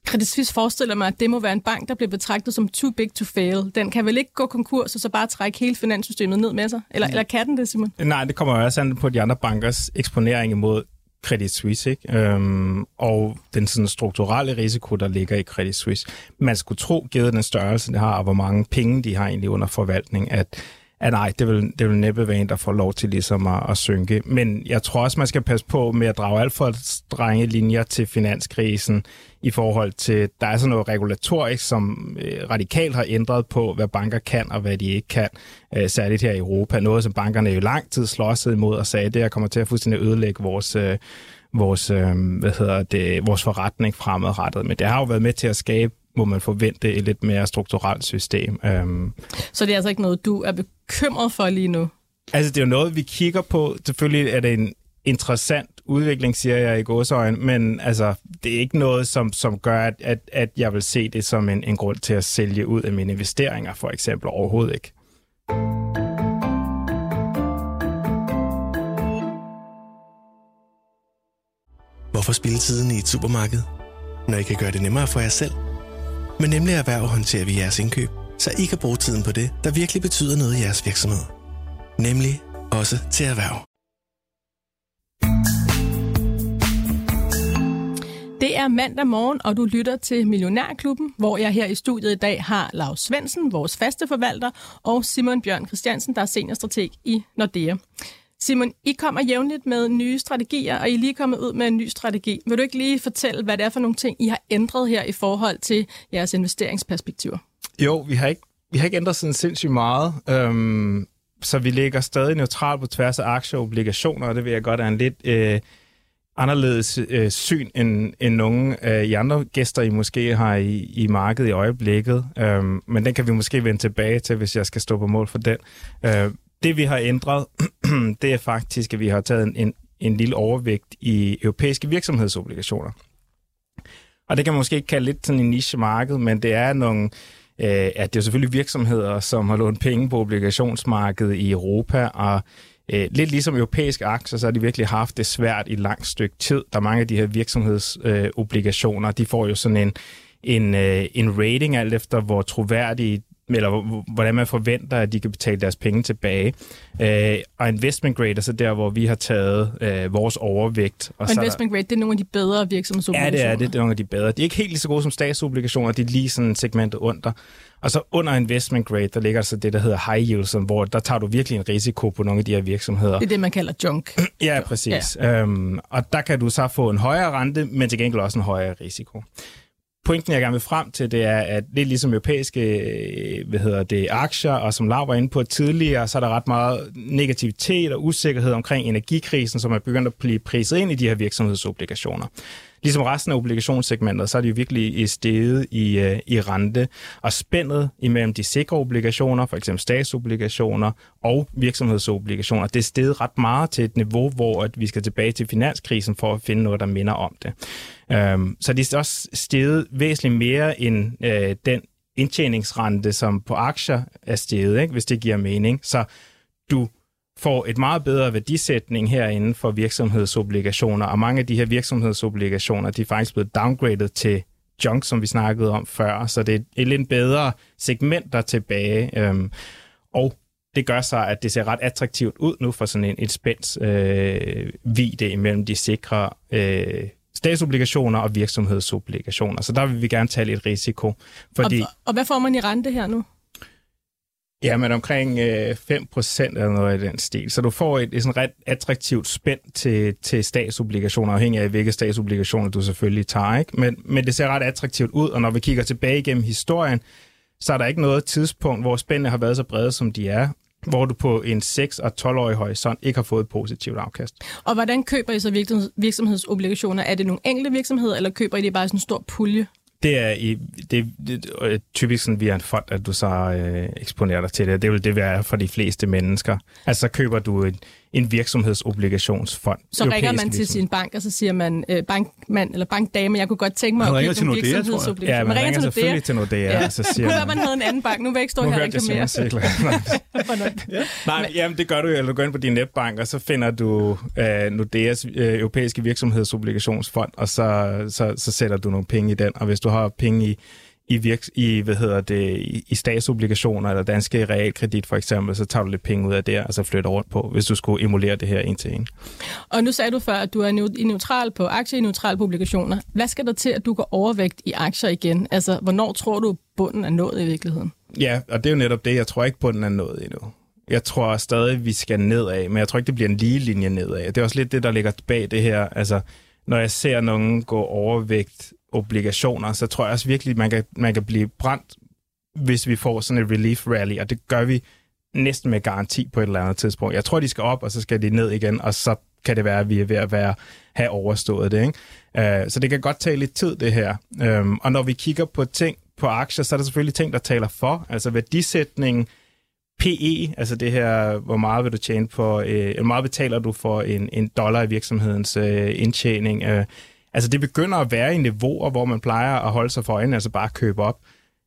Credit Suisse forestiller mig, at det må være en bank, der bliver betragtet som too big to fail. Den kan vel ikke gå konkurs og så bare trække hele finanssystemet ned med sig? Eller, eller kan den det, Simon? Nej, det kommer jo også an på de andre bankers eksponering imod Credit Suisse, ikke? Øhm, og den sådan strukturelle risiko, der ligger i Credit Suisse. Man skulle tro, givet den størrelse, det har, og hvor mange penge de har egentlig under forvaltning, at at nej, det vil, det vil næppe være en, der får lov til ligesom at, at synke. Men jeg tror også, man skal passe på med at drage alt for strenge linjer til finanskrisen i forhold til, der er sådan noget regulatorisk, som øh, radikalt har ændret på, hvad banker kan og hvad de ikke kan, øh, særligt her i Europa. Noget, som bankerne jo lang tid slåsede imod og sagde, det her kommer til at fuldstændig ødelægge vores, øh, vores, øh, hvad hedder det, vores forretning fremadrettet. Men det har jo været med til at skabe, må man forvente, et lidt mere strukturelt system. Um, Så det er altså ikke noget, du er bekymret for lige nu? Altså, det er jo noget, vi kigger på. Selvfølgelig er det en interessant udvikling, siger jeg i gåseøjne, men altså, det er ikke noget, som, som gør, at, at, at jeg vil se det som en, en grund til at sælge ud af mine investeringer, for eksempel, overhovedet ikke. Hvorfor spilde tiden i et supermarked, når I kan gøre det nemmere for jer selv? Men nemlig Erhverv håndterer vi jeres indkøb, så I kan bruge tiden på det, der virkelig betyder noget i jeres virksomhed. Nemlig også til Erhverv. Det er mandag morgen, og du lytter til Millionærklubben, hvor jeg her i studiet i dag har Laus Svendsen, vores faste forvalter, og Simon Bjørn Christiansen, der er seniorstrateg i Nordea. Simon, I kommer jævnligt med nye strategier, og I er lige kommet ud med en ny strategi. Vil du ikke lige fortælle, hvad det er for nogle ting, I har ændret her i forhold til jeres investeringsperspektiver? Jo, vi har ikke, vi har ikke ændret sådan sindssygt meget. Øhm, så vi ligger stadig neutralt på tværs af aktier og obligationer, og det vil jeg godt er en lidt øh, anderledes øh, syn, end, end nogle af de andre gæster, I måske har i, i markedet i øjeblikket. Øhm, men den kan vi måske vende tilbage til, hvis jeg skal stå på mål for den. Øh, Det vi har ændret, det er faktisk, at vi har taget en, en lille overvægt i europæiske virksomhedsobligationer. Og det kan man måske ikke kalde lidt sådan en niche-marked, men det er nogle, øh, at det er selvfølgelig virksomheder, som har lånt penge på obligationsmarkedet i Europa, og øh, lidt ligesom europæiske aktier, så har de virkelig haft det svært i et langt stykke tid. Der er mange af de her virksomhedsobligationer, øh, de får jo sådan en, en, øh, en rating alt efter, hvor troværdige eller hvordan man forventer, at de kan betale deres penge tilbage. Øh, og investment grade er så der, hvor vi har taget øh, vores overvægt. Og, og investment grade, det er nogle af de bedre virksomhedsobligationer? Ja, det er det. Det er nogle af de bedre. De er ikke helt lige så gode som statsobligationer, de er lige sådan segmentet under. Og så under investment grade, der ligger så det, der hedder high yield, hvor der tager du virkelig en risiko på nogle af de her virksomheder. Det er det, man kalder junk. Ja, præcis. Ja. Øhm, og der kan du så få en højere rente, men til gengæld også en højere risiko. Pointen, jeg gerne vil frem til, det er, at lidt ligesom europæiske hvad hedder det, aktier, og som Lav var inde på tidligere, så er der ret meget negativitet og usikkerhed omkring energikrisen, som er begyndt at blive priset ind i de her virksomhedsobligationer. Ligesom resten af obligationssegmentet, så er de jo virkelig steget i, i rente, og spændet imellem de sikre obligationer, for eksempel statsobligationer og virksomhedsobligationer, det er steget ret meget til et niveau, hvor at vi skal tilbage til finanskrisen for at finde noget, der minder om det. Um, så det er også steget væsentligt mere end uh, den indtjeningsrente, som på aktier er steget, ikke? Hvis det giver mening. Så du får et meget bedre værdisætning herinde for virksomhedsobligationer, og mange af de her virksomhedsobligationer, de er faktisk blevet downgraded til junk, som vi snakkede om før, så det er et lidt bedre segment, der er tilbage, øhm, og det gør så, at det ser ret attraktivt ud nu for sådan en et spænds øh, vide imellem de sikre øh, statsobligationer og virksomhedsobligationer, så der vil vi gerne tage lidt risiko. Fordi og, og hvad får man i rente her nu? Ja, men omkring øh, fem procent eller noget i den stil. Så du får et, et sådan ret attraktivt spænd til, til statsobligationer, afhængig af hvilke statsobligationer du selvfølgelig tager, ikke? Men, men det ser ret attraktivt ud, og når vi kigger tilbage igennem historien, så er der ikke noget tidspunkt, hvor spændene har været så brede, som de er, hvor du på en seks- og tolv-årig horisont ikke har fået et positivt afkast. Og hvordan køber I så virksomhedsobligationer? Er det nogle enkelte virksomheder, eller køber I det bare sådan en stor pulje? Det er, i, det, det er typisk sådan via en fond, at du så øh, eksponerer dig til det. Det vil det være for de fleste mennesker. Altså så køber du en, en virksomhedsobligationsfond. Så ringer man til sin bank, og så siger man, øh, bankmand eller bankdame, jeg kunne godt tænke mig man at købe nogle Ja, virksomhedsobligationer. man, man ringer, ringer til selvfølgelig til Nordea. Ja. Så siger man, man havde en anden bank, nu vil jeg ikke stå her og reklamere. ja. Nej, jamen det gør du jo, eller du går ind på din netbank, og så finder du øh, Nordeas øh, europæiske virksomhedsobligationsfond, og så, så, så sætter du nogle penge i den, og hvis du har penge i I, virks- i, hvad hedder det, i, i statsobligationer eller danske realkredit for eksempel, så tager du lidt penge ud af det, og så flytter rundt på, hvis du skulle emulere det her en til en. Og nu sagde du før, at du er neutral på aktier, neutral på obligationer. Hvad skal der til, at du går overvægt i aktier igen? Altså, hvornår tror du, bunden er nået i virkeligheden? Ja, og det er jo netop det. Jeg tror ikke, bunden er nået endnu. Jeg tror stadig, vi skal nedad, men jeg tror ikke, det bliver en lige linje nedad. Det er også lidt det, der ligger bag det her. Altså, når jeg ser nogen gå overvægt obligationer, så tror jeg også virkelig, man kan, man kan blive brændt, hvis vi får sådan et relief rally, og det gør vi næsten med garanti på et eller andet tidspunkt. Jeg tror, de skal op, og så skal de ned igen, og så kan det være, at vi er ved at være, have overstået det. Ikke? Uh, så det kan godt tage lidt tid, det her. Um, og når vi kigger på ting på aktier, så er der selvfølgelig ting, der taler for. Altså værdisætningen, P E, altså det her, hvor meget vil du tjene på, øh, hvor meget betaler du for en, en dollar i virksomhedens øh, indtjening. Øh, altså det begynder at være i niveauer, hvor man plejer at holde sig for øjnene, altså bare købe op.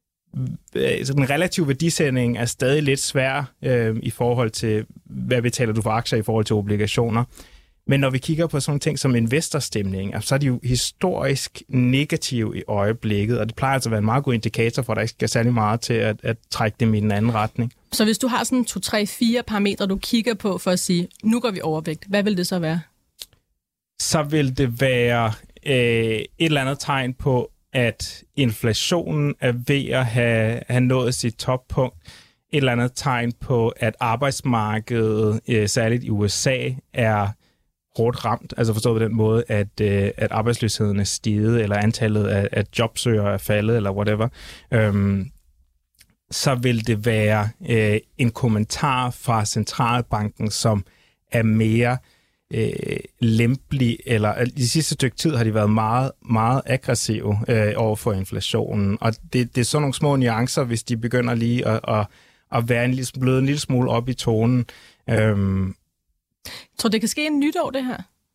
Så den relative værdisætning er stadig lidt svær øh, i forhold til, hvad betaler du for aktier i forhold til obligationer. Men når vi kigger på sådan ting som investorstemning, så er de jo historisk negative i øjeblikket, og det plejer altså at være en meget god indikator for, at der ikke skal særlig meget til at, at trække dem i en anden retning. Så hvis du har sådan to, tre, fire parametre, du kigger på for at sige, nu går vi overvægt, hvad vil det så være? Så vil det være øh, et eller andet tegn på, at inflationen er ved at have, have nået sit toppunkt. Et eller andet tegn på, at arbejdsmarkedet, øh, særligt i U S A, er hårdt ramt, altså forstået på den måde, at, øh, at arbejdsløsheden er steget, eller antallet af, af jobsøgere er faldet, eller whatever, øhm, så vil det være øh, en kommentar fra centralbanken, som er mere øh, lempelig, eller de sidste stykke tid har de været meget, meget aggressive øh, over for inflationen, og det, det er sådan nogle små nuancer, hvis de begynder lige at, at, at være en lille, bløde en lille smule op i tonen. Øhm, Jeg tror, det kan ske en nytår, det her?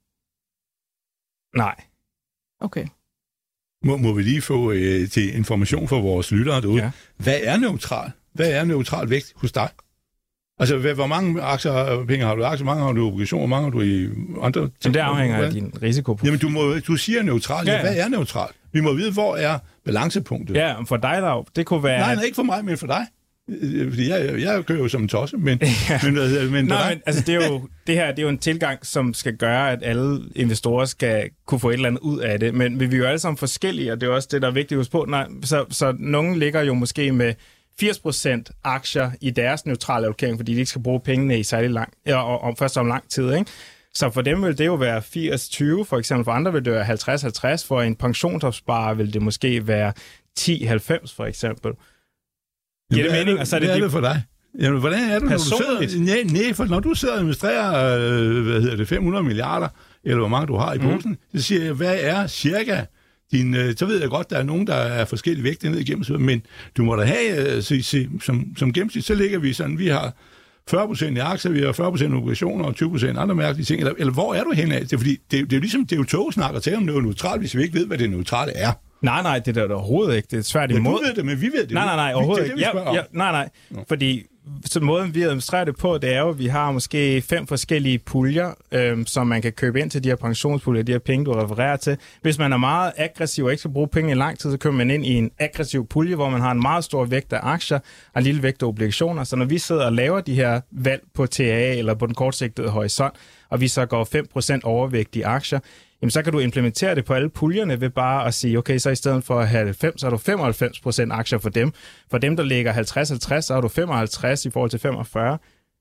Nej. Okay. Må, må vi lige få øh, til information for vores lyttere derude. Ja. Hvad er neutral? Hvad er neutral vægt hos dig? Altså, hvad, hvor mange aktier, penge har du? Aktier, mange har du obligationer, hvor mange har du i andre ting? Men det afhænger af din risiko. Jamen, du, må, du siger neutral. Ja, ja. Hvad er neutral? Vi må vide, hvor er balancepunktet? Ja, for dig, der det kunne være... Nej, nej, ikke for mig, men for dig. Fordi jeg, jeg kører jo som en tosse, men... ja. men, men, men Nej, men altså, det, er jo, det her det er jo en tilgang, som skal gøre, at alle investorer skal kunne få et eller andet ud af det. Men vi er jo alle sammen forskellige, og det er også det, der er vigtigt at huske på. Nej, så, så nogen ligger jo måske med firs procent aktier i deres neutrale allokering, fordi de ikke skal bruge pengene i særlig lang... Ja, og, og først om lang tid, ikke? Så for dem vil det jo være firs tyve, for eksempel. For andre vil det være halvtreds halvtreds. For en pensionsopsparer vil det måske være ti halvfems, for eksempel. Giver det mening? Og så er det, det er det for dig. Jamen, hvordan er det, når du sidder... Nej, nej, for når du sidder og administrerer, øh, hvad hedder det, fem hundrede milliarder, eller hvor mange du har i posen, mm. så siger jeg, hvad er cirka din... Øh, så ved jeg godt, der er nogen, der er forskellige vægte ned igennem, men du må da have, øh, se, se, som, som gennemsnit, så ligger vi sådan, vi har fyrre procent i aktier, vi har fyrre procent obligationer og tyve procent andre mærkelige ting, eller, eller hvor er du henad? Det er, fordi, det, det er jo ligesom, det er jo togesnak at tale om noget neutralt, hvis vi ikke ved, hvad det neutrale er. Nej, nej, det er der overhovedet ikke. Det er svært imod. Ja, du ved det, men vi ved det. Nej, nej, nej, overhovedet ikke. Det, det, ja, ja, nej, nej, no. Fordi så måden, vi administrerer det på, det er jo, at vi har måske fem forskellige puljer, øhm, som man kan købe ind til de her pensionspuljer, de her penge, du refererer til. Hvis man er meget aggressiv og ikke skal bruge penge i lang tid, så køber man ind i en aggressiv pulje, hvor man har en meget stor vægt af aktier og en lille vægt af obligationer. Så når vi sidder og laver de her valg på T A A eller på den kortsigtede horisont, og vi så går fem procent overvægt i aktier, jamen så kan du implementere det på alle puljerne ved bare at sige, okay, så i stedet for at have halvfems, så har du femoghalvfems procent aktier for dem. For dem, der ligger halvtreds halvtreds, så har du femoghalvtreds i forhold til femogfyrre.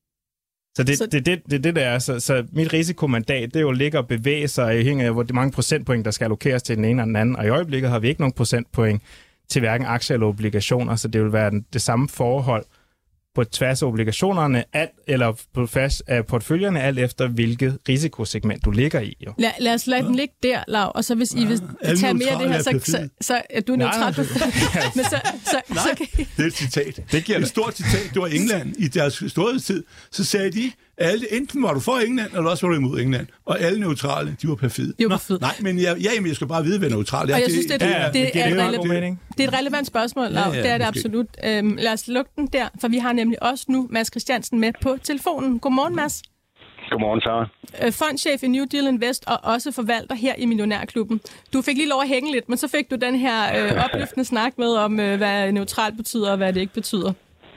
Så det er det, det, det, det, der er. Så, så mit risikomandat, det er jo at ligge og bevæge sig i hænger af, hvor mange procentpoint, der skal allokeres til den ene og den anden. Og i øjeblikket har vi ikke nogen procentpoint til hverken aktier eller obligationer, så det vil være den, det samme forhold på tværs af obligationerne, alt, eller på tværs af portføljerne, alt efter hvilket risikosegment du ligger i. Jo. Lad, lad os lade den ligge der, Lav, og så hvis I vil ja, tage mere af det her, så, så, så er du neutral på men så, så, Nej, så kan I... det er et citat. Det giver et stort citat. Det var England i deres storhedstid. Så sagde de, alle, enten var du for England, eller også var du imod England. Og alle neutrale, de var perfide. De var perfide. Nej, men jeg, ja, jamen, jeg skal bare vide, hvad neutral er. Og jeg synes, det, det, det, det, det, er, det, et er, relevant, det er et relevant spørgsmål, Lav. Ja, ja, det er det måske. Absolut. Øhm, lad os lukke den der, for vi har nemlig også nu Mads Christiansen med på telefonen. Godmorgen, Mads. Godmorgen, Sara. Fondchef i New Deal Invest og også forvalter her i Millionærklubben. Du fik lige lov at hænge lidt, men så fik du den her øh, opløftende snak med om, øh, hvad neutralt betyder og hvad det ikke betyder.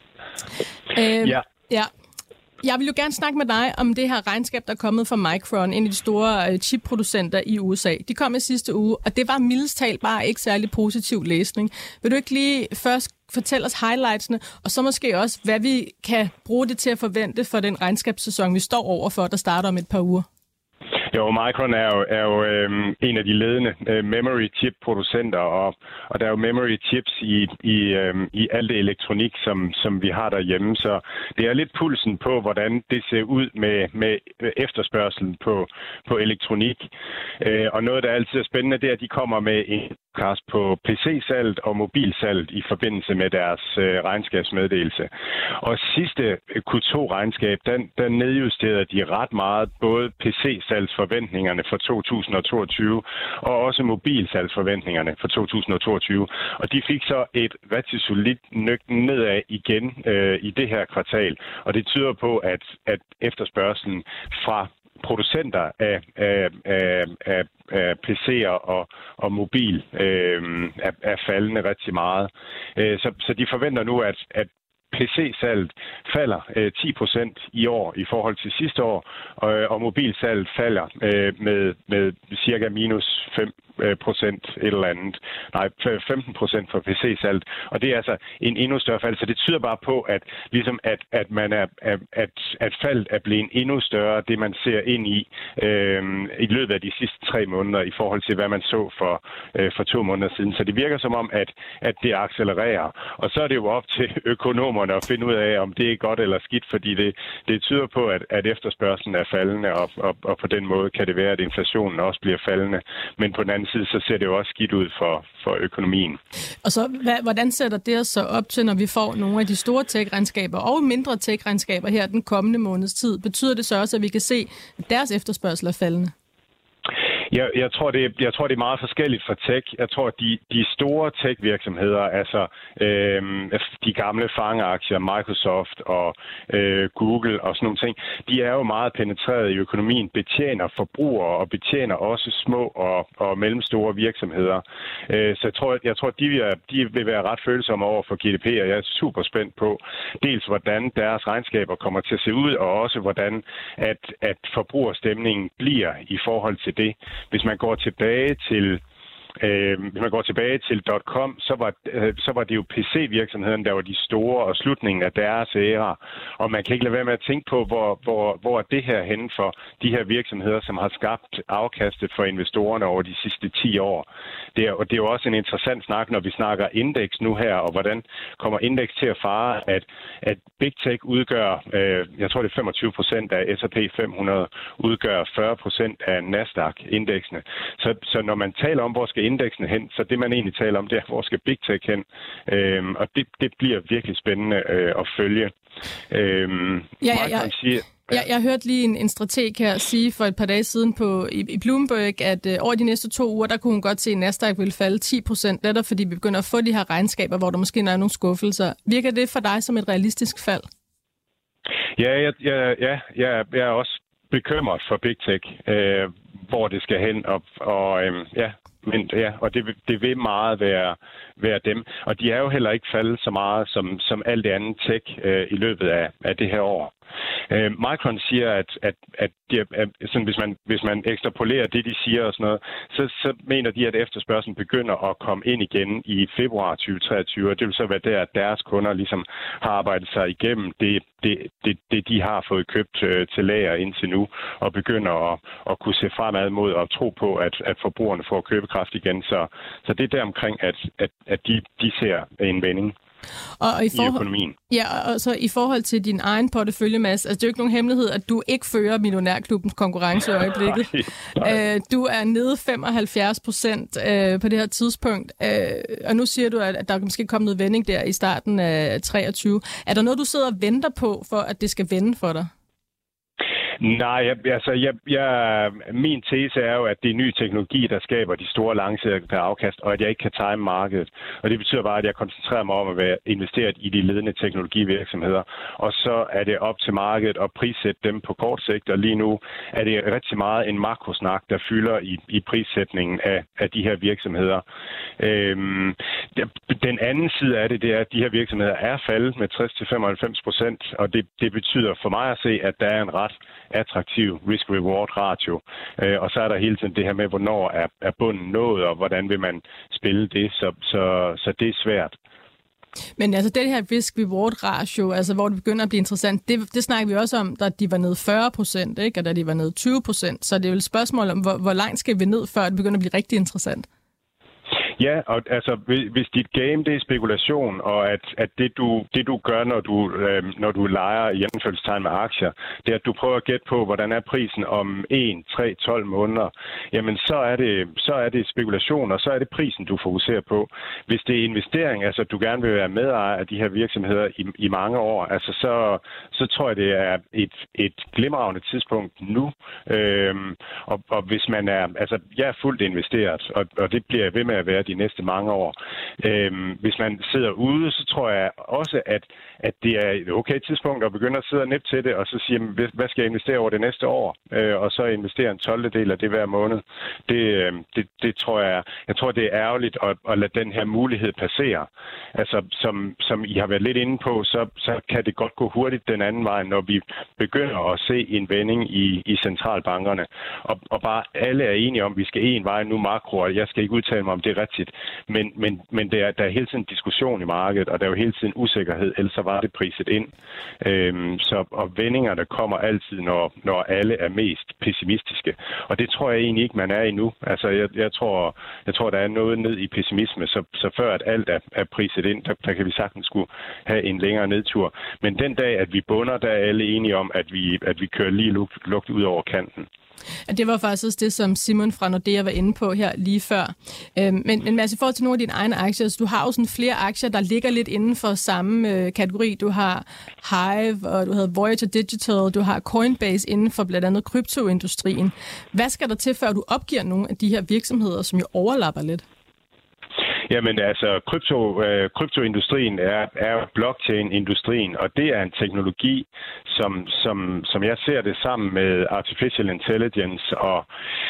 Øh, ja. ja. Jeg vil jo gerne snakke med dig om det her regnskab, der er kommet fra Micron, en af de store chipproducenter i U S A. De kom i sidste uge, og det var mildest talt bare ikke særlig positiv læsning. Vil du ikke lige først fortælle os highlightsene, og så måske også, hvad vi kan bruge det til at forvente for den regnskabssæson, vi står overfor, der starter om et par uger? Jo, Micron er jo, er jo øhm, en af de ledende øh, memory chip producenter, og, og der er jo memory chips i, i, øhm, i alt det elektronik, som, som vi har derhjemme. Så det er lidt pulsen på, hvordan det ser ud med, med efterspørgselen på, på elektronik. Øh, og noget, der altid er spændende, det er, at de kommer med en podcast på P C-salget og mobilsalget i forbindelse med deres øh, regnskabsmeddelelse. Og sidste Q to-regnskab, den, den nedjusterede de ret meget, både P C-salgsforventningerne for to tusind og toogtyve og også mobilsalgsforventningerne for to tusind og toogtyve. Og de fik så et rigtig solidt nøk nedad igen øh, i det her kvartal. Og det tyder på, at, at efterspørgselen fra producenter af, af, af, af, af P C'er og, og mobil øh, er, er faldende rigtig meget. Øh, så, så de forventer nu, at, at P C-salget falder øh, ti procent i år i forhold til sidste år, og, og mobilsalget falder øh, med, med cirka minus fem procent et eller andet. Nej, femten procent for P C-salget. Og det er altså en endnu større fald. Så det tyder bare på, at ligesom at, at man er at, at faldet er blevet endnu større, det man ser ind i øh, i løbet af de sidste tre måneder i forhold til, hvad man så for, øh, for to måneder siden. Så det virker som om, at, at det accelererer. Og så er det jo op til økonomerne at finde ud af, om det er godt eller skidt, fordi det, det tyder på, at, at efterspørgselen er faldende, og, og, og på den måde kan det være, at inflationen også bliver faldende. Men på den anden side, så ser det jo også skidt ud for, for økonomien. Og så, hvad, hvordan sætter det os så op til, når vi får nogle af de store tech-regnskaber og mindre tech-regnskaber her den kommende måneds tid? Betyder det så også, at vi kan se, at deres efterspørgsel er faldende? Jeg, jeg, tror, det, jeg tror, det er meget forskelligt for tech. Jeg tror, at de, de store tech-virksomheder, altså øh, de gamle fangeaktier, Microsoft og øh, Google og sådan nogle ting, de er jo meget penetreret i økonomien, betjener forbrugere og betjener også små og, og mellemstore virksomheder. Øh, så jeg tror, jeg tror at de, vil, de vil være ret følsomme over for G D P, og jeg er super spændt på dels, hvordan deres regnskaber kommer til at se ud, og også hvordan at, at forbrugerstemningen bliver i forhold til det. Hvis man går tilbage til Øh, hvis man går tilbage til .com, så var, øh, så var det jo P C-virksomheden, der var de store, og slutningen af deres æra. Og man kan ikke lade være med at tænke på, hvor, hvor, hvor er det her henne for de her virksomheder, som har skabt afkastet for investorerne over de sidste ti år. Det er, og det er jo også en interessant snak, når vi snakker indeks nu her, og hvordan kommer indeks til at fare, at, at Big Tech udgør, øh, jeg tror det er femogtyve procent af S og P fem hundrede, udgør fyrre procent af Nasdaq-indeksene. Så, så når man taler om, hvor skal indeksene hen, så det man egentlig taler om, det er, hvor skal Big Tech hen? Øhm, og det, det bliver virkelig spændende øh, at følge. Øhm, ja, ja, ja. Sige, ja. Jeg, jeg hørte lige en, en strateg her sige for et par dage siden på, i, i Bloomberg, at øh, over de næste to uger, der kunne hun godt se, at Nasdaq ville falde ti procent, netop fordi vi begynder at få de her regnskaber, hvor der måske er nogle skuffelser. Virker det for dig som et realistisk fald? Ja, jeg, jeg, ja, jeg, jeg er også bekymret for Big Tech, øh, hvor det skal hen, og, og øh, ja, Men, ja, og det, det vil meget være, være dem. Og de er jo heller ikke faldet så meget som, som alt det andet tech øh, i løbet af, af det her år. Øh, Micron siger, at, at, at, de, at sådan, hvis, man, hvis man ekstrapolerer det, de siger og sådan noget, så, så mener de, at efterspørgselen begynder at komme ind igen i februar tyve treogtyve, og det vil så være der, at deres kunder ligesom har arbejdet sig igennem det, det, det, det de har fået købt øh, til lager indtil nu, og begynder at, at kunne se fremad mod og tro på, at, at forbrugerne får købekraft igen. Så, så det er der omkring, at, at, at de, de ser en vending. Og, og i, forhold, i økonomien. Ja, og så i forhold til din egen portefølje, Mads, altså det er jo ikke nogen hemmelighed, at du ikke fører Millionærklubbens konkurrence i øjeblikket. nej, nej. Øh, du er nede femoghalvfjerds procent øh, på det her tidspunkt, øh, og nu siger du, at, at der måske kommer noget vending der i starten af treogtyve. Er der noget, du sidder og venter på, for at det skal vende for dig? Nej, jeg, altså, jeg, jeg, min tese er jo, at det er ny teknologi, der skaber de store langsigtede afkast, og at jeg ikke kan time markedet. Og det betyder bare, at jeg koncentrerer mig om at være investeret i de ledende teknologivirksomheder, og så er det op til markedet at prissætte dem på kort sigt, og lige nu er det rigtig meget en makrosnak, der fylder i, i prissætningen af, af de her virksomheder. Øhm, den anden side af det, det er, at de her virksomheder er faldet med tres til femoghalvfems procent, og det, det betyder for mig at se, at der er en ret attraktiv risk-reward ratio. Øh, og så er der hele tiden det her med, hvornår er, er bunden nået, og hvordan vil man spille det, så, så, så det er svært. Men altså det her risk-reward ratio, altså hvor det begynder at blive interessant, det, det snakker vi også om, da de var nede fyrre procent, ikke? Og da de var nede tyve procent. Så det er jo et spørgsmål om, hvor, hvor langt skal vi ned, før det begynder at blive rigtig interessant. Ja, og altså hvis dit game det er spekulation, og at, at det, du, det du gør, når du, øh, når du leger i anførselstegn med aktier, det er, at du prøver at gætte på, hvordan er prisen om en, tre, tolv måneder, jamen så er, det, så er det spekulation, og så er det prisen, du fokuserer på. Hvis det er investering, altså du gerne vil være medejer af de her virksomheder i, i mange år, altså så, så tror jeg, det er et, et glimrende tidspunkt nu. Øhm, og, og hvis man er, altså jeg er fuldt investeret, og, og det bliver ved med at være de næste mange år. Øhm, hvis man sidder ude, så tror jeg også, at, at det er et okay tidspunkt at begynde at sidde og nippe til det, og så sige, hvad skal jeg investere over det næste år? Øh, og så investere en tolvte del af det hver måned. Det, øh, det, det tror jeg, jeg tror, det er ærgerligt at, at lade den her mulighed passere. Altså, som, som I har været lidt inde på, så, så kan det godt gå hurtigt den anden vej, når vi begynder at se en vending i, i centralbankerne. Og, og bare alle er enige om, at vi skal en vej nu makro, og jeg skal ikke udtale mig om det er rigtigt. Men, men, men der, der er hele tiden diskussion i markedet, og der er jo hele tiden usikkerhed, ellers så var det priset ind. Øhm, så, og vendingerne kommer altid, når, når alle er mest pessimistiske. Og det tror jeg egentlig ikke, man er endnu. Altså, jeg, jeg, tror, jeg tror, der er noget ned i pessimisme, så, så før at alt er, er priset ind, der, der kan vi sagtens skulle have en længere nedtur. Men den dag, at vi bunder, der er alle enige om, at vi, at vi kører lige lugt, lugt ud over kanten. Det var faktisk også det, som Simon fra Nordea var inde på her lige før. Øhm, men, men altså, i forhold til nogle af dine egne aktier, så du har jo sådan flere aktier, der ligger lidt inden for samme øh, kategori. Du har Hive, og du har Voyager Digital, du har Coinbase inden for blandt andet kryptoindustrien. Hvad skal der til, før du opgiver nogle af de her virksomheder, som jo overlapper lidt? Jamen altså, krypto, øh, kryptoindustrien er, er blockchain-industrien, og det er en teknologi, som, som, som jeg ser det sammen med artificial intelligence og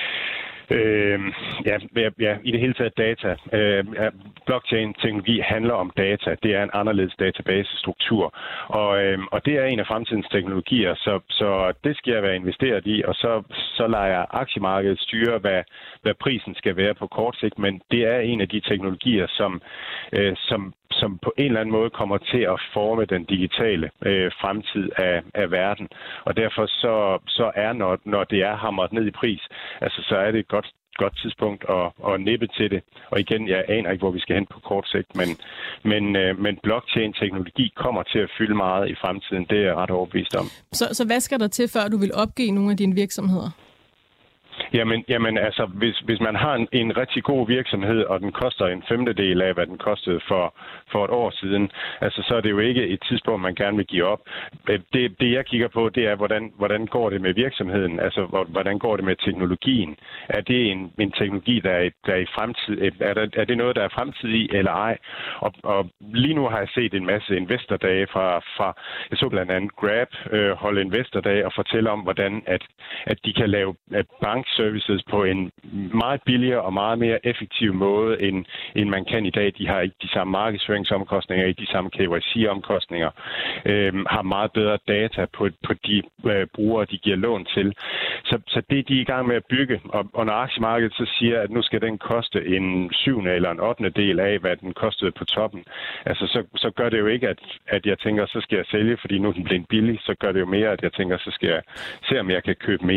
Øh, ja, ja, i det hele taget data. Øh, blockchain-teknologi handler om data. Det er en anderledes databasestruktur. Og, øh, og det er en af fremtidens teknologier, så, så det skal jeg være investeret i, og så, så lader jeg aktiemarkedet styre, hvad, hvad prisen skal være på kort sigt. Men det er en af de teknologier, som, øh, som som på en eller anden måde kommer til at forme den digitale øh, fremtid af, af verden. Og derfor så, så er, når, når det er hamret ned i pris, altså så er det et godt, godt tidspunkt at, at nippe til det. Og igen, jeg aner ikke, hvor vi skal hen på kort sigt, men, men, øh, men blockchain-teknologi kommer til at fylde meget i fremtiden. Det er jeg ret overbevist om. Så, så hvad skal der til, før du vil opgive nogle af dine virksomheder? Jamen, jamen altså, hvis, hvis man har en, en rigtig god virksomhed, og den koster en femtedel af, hvad den kostede for, for et år siden, altså, så er det jo ikke et tidspunkt, man gerne vil give op. Det, det jeg kigger på, det er, hvordan, hvordan går det med virksomheden? Altså, hvordan går det med teknologien? Er det en, en teknologi, der er, der er i fremtid? Er, der, er det noget, der er fremtid i, eller ej? Og, og lige nu har jeg set en masse investordage fra, fra jeg så blandt andet Grab øh, holde investordage og fortælle om, hvordan at, at de kan lave bank services på en meget billigere og meget mere effektiv måde, end, end man kan i dag. De har ikke de samme markedsføringsomkostninger, ikke de samme K Y C-omkostninger, øhm, har meget bedre data på, på de øh, brugere, de giver lån til. Så, så det er de i gang med at bygge. Og, og når aktiemarkedet så siger, at nu skal den koste en syvende eller en ottende del af, hvad den kostede på toppen, altså så, så gør det jo ikke, at, at jeg tænker, så skal jeg sælge, fordi nu er den blevet billig. Så gør det jo mere, at jeg tænker, så skal jeg se, om jeg kan købe mere.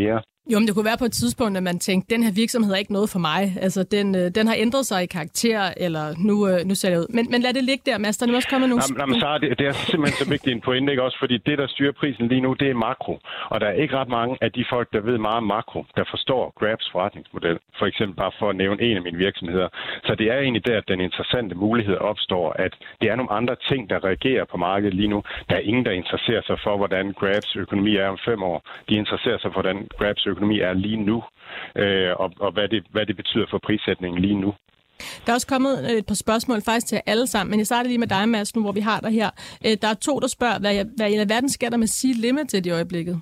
Jo, men det kunne være på et tidspunkt, at man tænkte, den her virksomhed er ikke noget for mig. Altså, den, den har ændret sig i karakter, eller nu, nu ser det ud. Men, men lad det ligge der, Mads. Der er også kommet nogle... Jamen, jamen, så det, det er simpelthen så vigtigt en pointe, ikke også? Fordi det, der styrer prisen lige nu, det er makro. Og der er ikke ret mange af de folk, der ved meget om makro, der forstår Grabs forretningsmodel. For eksempel bare for at nævne en af mine virksomheder. Så det er egentlig der, at den interessante mulighed opstår, at det er nogle andre ting, der reagerer på markedet lige nu. Der er ingen, der interesserer sig for, hvordan Grabs økonomi er om fem år. De interesserer sig for, hvordan Grabs økonomi er lige nu, øh, og, og hvad, det, hvad det betyder for prissætningen lige nu. Der er også kommet et par spørgsmål faktisk til alle sammen, men jeg starter lige med dig, Mads, nu hvor vi har dig her. Der er to, der spørger, hvad, hvad i alverden sker der med Sea Limited i øjeblikket?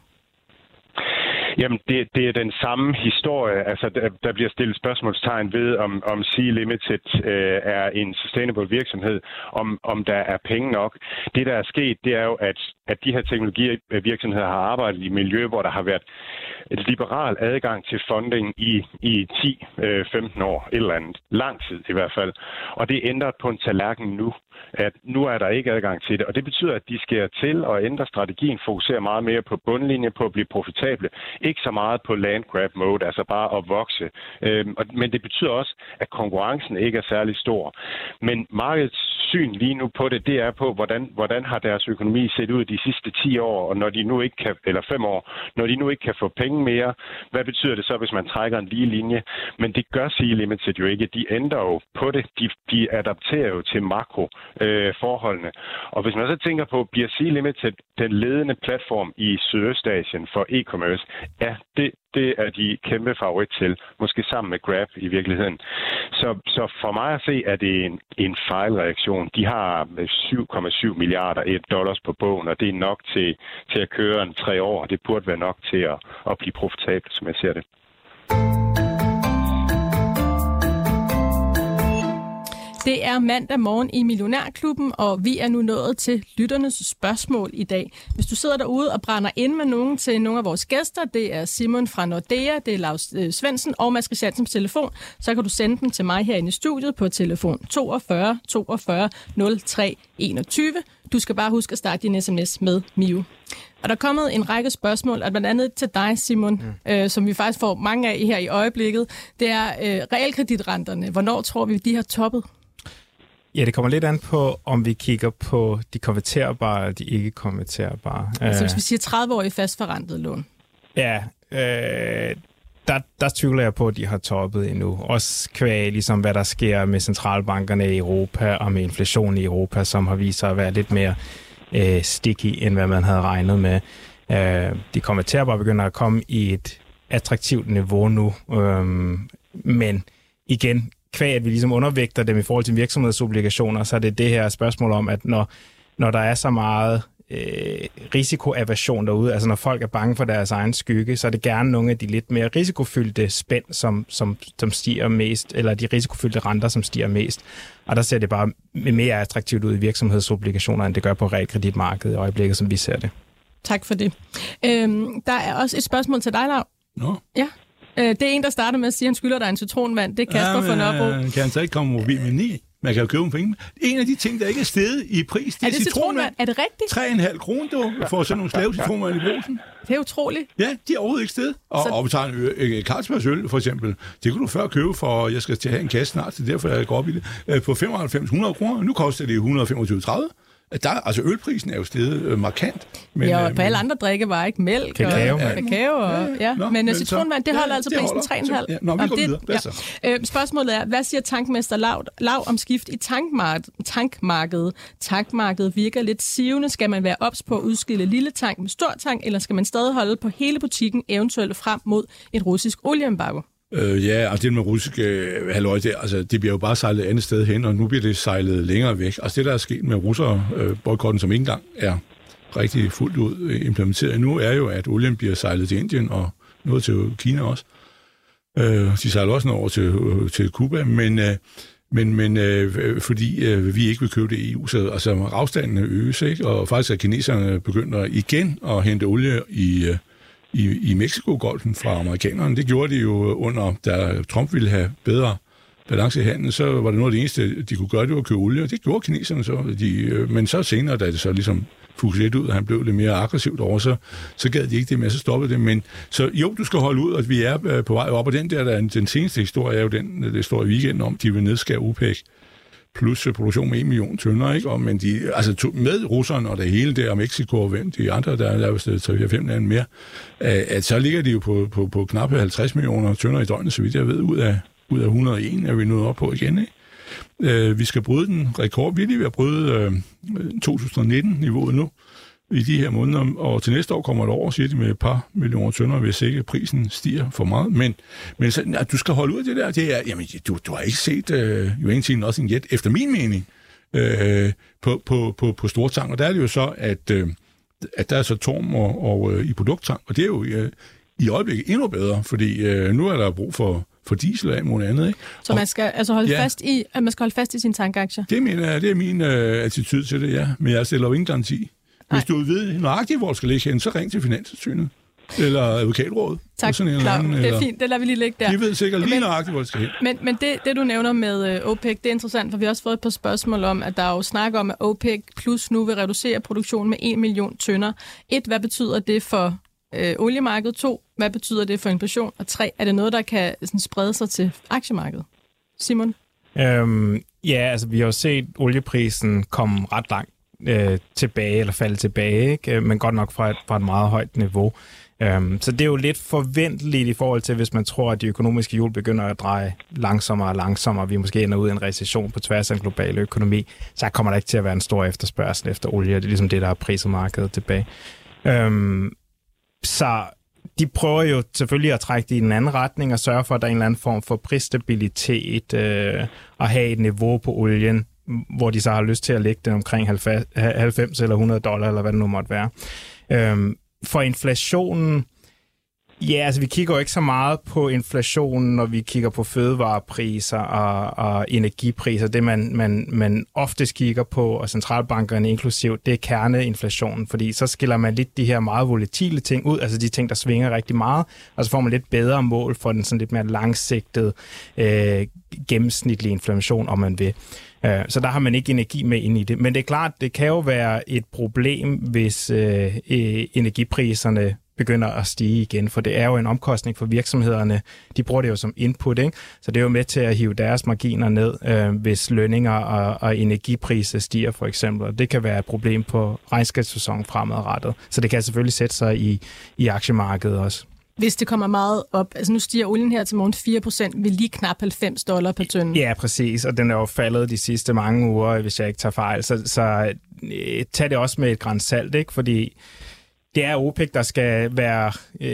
Jamen, det, det er den samme historie. Altså, der, der bliver stillet spørgsmålstegn ved, om, om Sea Limited øh, er en sustainable virksomhed, om, om der er penge nok. Det, der er sket, det er jo, at, at de her teknologivirksomheder har arbejdet i miljø, hvor der har været et liberal adgang til funding i, i ti til femten år, et eller andet. Lang tid i hvert fald. Og det ændret på en tallerken nu, at nu er der ikke adgang til det. Og det betyder, at de skal til at ændre strategien, fokusere meget mere på bundlinje, på at blive profitable. Ikke så meget på land grab mode, altså bare at vokse. Øhm, og, men det betyder også, at konkurrencen ikke er særlig stor. Men markedets syn lige nu på det, det er på, hvordan, hvordan har deres økonomi set ud de sidste ti år, og når de nu ikke kan, eller fem år, når de nu ikke kan få penge mere, hvad betyder det så, hvis man trækker en lige linje? Men det gør Sea Limited jo ikke. De ændrer jo på det. De, de adapterer jo til makro. Øh, forholdene. Og hvis man så tænker på, bliver Sea Limited den ledende platform i Sydøstasien for e-commerce, ja, det, det er de kæmpe favorit til. Måske sammen med Grab i virkeligheden. Så, så for mig at se, er det en, en fejlreaktion. De har syv komma syv milliarder dollars på bogen, og det er nok til, til at køre en tre år. Det burde være nok til at, at blive profitabelt, som jeg ser det. Det er mandag morgen i Millionærklubben, og vi er nu nået til lytternes spørgsmål i dag. Hvis du sidder derude og brænder ind med nogen til nogle af vores gæster, det er Simon fra Nordea, det er Lars Svendsen og Mads Christiansens telefon, så kan du sende dem til mig herinde i studiet på telefon toogfyrre toogfyrre nul tre enogtyve. Du skal bare huske at starte din sms med Mio. Og der er kommet en række spørgsmål, og blandt andet til dig, Simon, mm. øh, som vi faktisk får mange af her i øjeblikket. Det er øh, realkreditrenterne. Hvornår tror vi, de har toppet? Ja, det kommer lidt an på, om vi kigger på de konverterbare eller de ikke konverterbare. Altså hvis vi siger tredive-årige fastforrentet lån. Ja, øh, der, der tvivler jeg på, at de har toppet endnu. Også kvæg, ligesom hvad der sker med centralbankerne i Europa og med inflationen i Europa, som har vist sig at være lidt mere øh, sticky, end hvad man havde regnet med. Øh, de konverterbare begynder at komme i et attraktivt niveau nu. Øh, men igen, kvæg, at vi ligesom undervægter dem i forhold til virksomhedsobligationer, så er det det her spørgsmål om, at når, når der er så meget øh, risikoaversion derude, altså når folk er bange for deres egen skygge, så er det gerne nogle af de lidt mere risikofyldte spænd, som, som, som stiger mest, eller de risikofyldte renter, som stiger mest. Og der ser det bare mere attraktivt ud i virksomhedsobligationer, end det gør på realkreditmarkedet i øjeblikket, som vi ser det. Tak for det. Øhm, der er også et spørgsmål til dig, Lav. Nå? Ja. Det er en, der starter med at sige, at han skylder dig en citronvand. Det er Kasper ja, fra Nørrebro. Kan han så ikke komme mobil med ni? Man kan jo købe en penge. En af de ting, der ikke er steget i pris, det er, er det citronvand. Er det rigtigt? tre komma fem kroner, du får sådan nogle slave citronvand i brusen. Det er utroligt. Ja, de er overhovedet ikke steget. Og, så... og vi tager en øh, Carlsbergsøl, for eksempel. Det kunne du før købe for, jeg skal til at have en kasse snart, det er derfor, jeg går op i det, øh, på femoghalvfems hundrede kroner. Nu koster det et hundrede og femogtyve tredive. Der, altså ølprisen er jo steget øh, markant. Men, ja, og øh, på alle andre drikke var ikke mælk kakao. og, ja. kakao og, ja. Ja. Nå, men, men citronvand, det holder ja, altså prisen tre komma fem. Ja, nå, vi går videre. Ja. Øh, spørgsmålet er, hvad siger tankmester Lav, Lav om skift i tankmarkedet? tankmarkedet? Tankmarkedet virker lidt sivende. Skal man være ops på at udskille lille tank med stor tank, eller skal man stadig holde på hele butikken, eventuelt frem mod et russisk olieembargo? Øh, ja, altså det med russisk øh, halløj, det, altså, det bliver jo bare sejlet et andet sted hen, og nu bliver det sejlet længere væk. Altså det, der er sket med russere, øh, boykotten, som ikke engang er rigtig fuldt ud implementeret nu, er jo, at olien bliver sejlet til Indien og noget til Kina også. Øh, de sejler også noget over til, øh, til Cuba, men, øh, men, men øh, fordi øh, vi ikke vil købe det i E U, så altså, afstanden øges, ikke? Og faktisk er kineserne begynder igen at hente olie i... Øh, i, i Mexico-golfen fra amerikanerne. Det gjorde de jo under, da Trump ville have bedre balance i handlen, så var det noget af det eneste, de kunne gøre, det var at købe olie, og det gjorde kineserne så. De, men så senere, da det så ligesom fokuseret ud, og han blev lidt mere aggressivt over, så, så gad de ikke det med, så stoppede det. Men så jo, du skal holde ud, at vi er øh, på vej op, og den der, der den seneste historie er jo den, det står i weekenden om, de vil nedskære OPEC plus produktion med en million tønder, ikke? Og, men de, altså to, med russerne og det hele der, og Mexico og hvem de andre, der er vist tre fire fem lande mere, at så ligger de jo på, på, på knap halvtreds millioner tønder i døgnet, så vidt jeg ved, ud af, ud af et hundrede og en er vi nået op på igen, ikke? Øh, vi skal bryde den rekord, vi er lige ved at bryde øh, to tusind nitten-niveauet nu, i de her måneder, og til næste år kommer det over, siger de, med et par millioner tønder, hvis ikke prisen stiger for meget. Men, men så, ja, du skal holde ud af det der. Det er, jamen, du, du har ikke set øh, jo egentlig også en jet, efter min mening, øh, på, på, på, på stortank. Og der er det jo så, at, øh, at der er så torm og, og øh, i produkttank, og det er jo øh, i øjeblikket endnu bedre, fordi øh, nu er der brug for for diesel og alt muligt andet, ikke? Så man skal altså holde ja, fast i, at man skal holde fast i sine tankaktier? Det, mener, det er min øh, attitude til det, ja. Men jeg stiller jo ingen garanti. Hvis du ved nøjagtigt, hvor du skal ligge hen, så ring til Finanstilsynet eller advokatrådet. Tak, klar. Det er eller... fint. Det lader vi lige ligge der. De ved sikkert lige men, nøjagtigt, hvor du skal hen. Men, men det, det, du nævner med uh, OPEC, det er interessant, for vi har også fået et par spørgsmål om, at der er jo snak om, at OPEC plus nu vil reducere produktionen med en million tønder. Et, hvad betyder det for øh, oliemarkedet? To, hvad betyder det for inflation? Og tre, er det noget, der kan sådan, sprede sig til aktiemarkedet? Simon? Øhm, ja, altså vi har jo set olieprisen komme ret langt øh, tilbage, eller falde tilbage, ikke? Men godt nok fra et, fra et meget højt niveau. Øhm, så det er jo lidt forventeligt i forhold til, hvis man tror, at de økonomiske hjul begynder at dreje langsommere og langsommere, og vi måske ender ud i en recession på tværs af en global økonomi, så kommer der ikke til at være en stor efterspørgsel efter olie. Det er ligesom det, der har priset markedet tilbage. Øhm, så de prøver jo selvfølgelig at trække det i en anden retning og sørge for, at der er en eller anden form for prisstabilitet øh, og have et niveau på olien, hvor de så har lyst til at lægge den omkring halvfems eller hundrede dollar, eller hvad det nu måtte være. Øhm, for inflationen, ja, altså vi kigger jo ikke så meget på inflationen, når vi kigger på fødevarepriser og, og energipriser. Det, man, man, man oftest kigger på, og centralbankerne inklusiv, det er kerneinflationen, fordi så skiller man lidt de her meget volatile ting ud, altså de ting, der svinger rigtig meget, og så får man lidt bedre mål for den sådan lidt mere langsigtede, øh, gennemsnitlige inflation, om man vil. Så der har man ikke energi med ind i det. Men det er klart, det kan jo være et problem, hvis øh, energipriserne begynder at stige igen, for det er jo en omkostning for virksomhederne. De bruger det jo som input, ikke? Så det er jo med til at hive deres marginer ned, øh, hvis lønninger og, og energipriser stiger for eksempel. Og det kan være et problem på regnskabssæsonen fremadrettet. Så det kan selvfølgelig sætte sig i, i aktiemarkedet også. Hvis det kommer meget op, altså nu stiger olien her til morgen fire procent, vil lige knap halvfems dollar per tønde. Ja, præcis, og den er jo faldet de sidste mange uger, hvis jeg ikke tager fejl. Så, så øh, tag det også med et gran salt, ikke? Fordi det er OPEC, der skal være,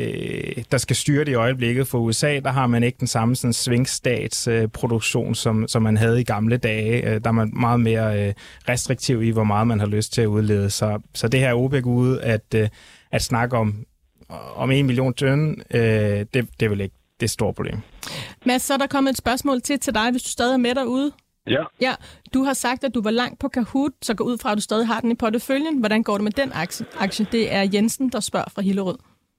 øh, der skal styre det i øjeblikket. For U S A, der har man ikke den samme sådan, svingstatsproduktion, øh, som, som man havde i gamle dage. Øh, der er man meget mere øh, restriktiv i, hvor meget man har lyst til at udlede. Så, så det her er OPEC ude at, øh, at snakke om om en million tønde, øh, det, det er vel ikke det store problem. Mads, så er der kommet et spørgsmål til til dig, hvis du stadig er med derude. Ja. Ja. Du har sagt, at du var langt på Kahoot, så gå ud fra, at du stadig har den i porteføljen. Hvordan går det med den aktie? Det er Jensen, der spørger fra Hillerød.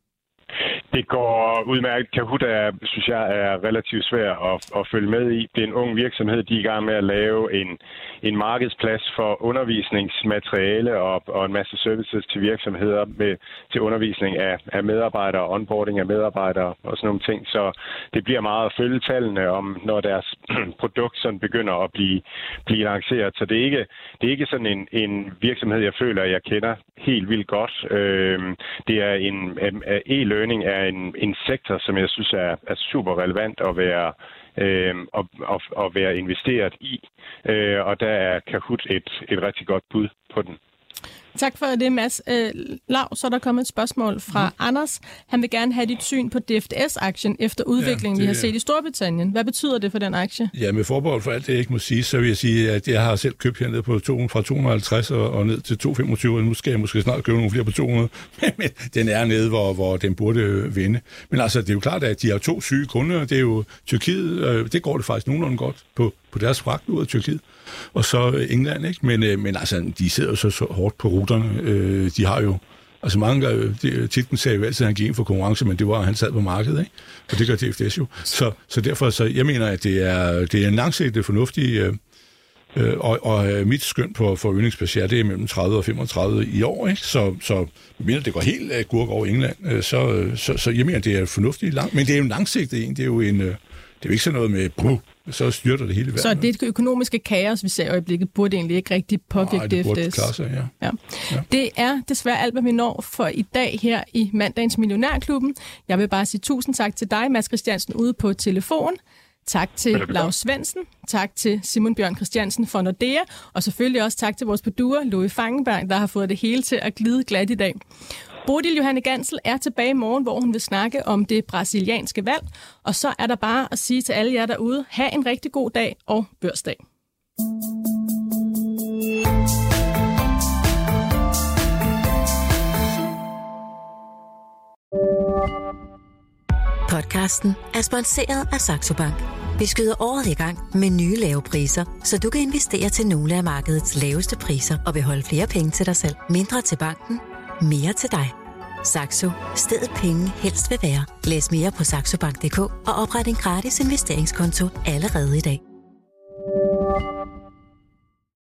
Det går udmærket. Kahoot er, synes jeg, er relativt svær at, at følge med i. Det er en ung virksomhed, de er i gang med at lave en, en markedsplads for undervisningsmateriale og, og en masse services til virksomheder med, til undervisning af, af medarbejdere, onboarding af medarbejdere og sådan nogle ting. Så det bliver meget at følge tallene om, når deres produkt sådan begynder at blive, blive lanceret. Så det er ikke, det er ikke sådan en, en virksomhed, jeg føler, jeg kender helt vildt godt. Øhm, det er en e-learning er en, en sektor, som jeg synes er, er super relevant at være, øh, at, at, at være investeret i. Øh, og der er Kahoot et, et rigtig godt bud på den. Tak for det, Mads. Øh, Lav, så er der kommet et spørgsmål fra mm. Anders. Han vil gerne have dit syn på D F D S-aktien efter udviklingen, ja, det, vi har set i Storbritannien. Hvad betyder det for den aktie? Ja, med forbehold for alt det, jeg ikke må sige, så vil jeg sige, at jeg har selv købt hernede på to, fra to hundrede og halvtreds og, og ned til to hundrede og femogtyve, og nu skal jeg måske snart købe nogle flere på to hundrede, men den er nede, hvor, hvor den burde vinde. Men altså, det er jo klart, at de har to syge kunder. Det er jo Tyrkiet, øh, det går det faktisk nogenlunde godt på, på deres fragt ud af Tyrkiet. Og så England, ikke? Men, øh, men altså, de sidder jo så, så hårdt på ruterne. Øh, de har jo, altså mange gange, Titken sagde jo altid, at han gik ind for konkurrence, men det var, at han sad på markedet, ikke? Og det gør D F D S jo. Så, så derfor, så jeg mener, at det er, det er en langsigtet fornuftig øh, Øh, og, og mit skøn på forøgning per share, det er mellem tredive og femogtredive i år, ikke? Så, så jeg mener, det går helt af gurk over England, øh, så, så, så jeg mener, det er fornuftigt langt. Men det er jo en langsigtet en, det er jo en... Øh, det er jo ikke sådan noget med, bruh, så styrter det hele i verden. Så det økonomiske kaos, vi ser i øjeblikket, burde egentlig ikke rigtig påvirke det burde D F D's. klare sig, ja. Ja. Ja. Det er desværre alt, hvad vi når for i dag her i mandagens Millionærklubben. Jeg vil bare sige tusind tak til dig, Mads Christiansen, ude på telefon. Tak til Lars Svendsen. Tak til Simon Bjørn Christiansen fra Nordea. Og selvfølgelig også tak til vores producer, Louis Fangenberg, der har fået det hele til at glide glat i dag. Bodil Johanne Gansel er tilbage i morgen, hvor hun vil snakke om det brasilianske valg. Og så er der bare at sige til alle jer derude, have en rigtig god dag og børsdag. Podcasten er sponsoreret af Saxo Bank. Vi skyder året i gang med nye lave priser, så du kan investere til nogle af markedets laveste priser og beholde flere penge til dig selv. Mindre til banken, mere til dig. Saxo. Stedet penge helst vil være. Læs mere på saxobank punktum d k og opret en gratis investeringskonto allerede i dag.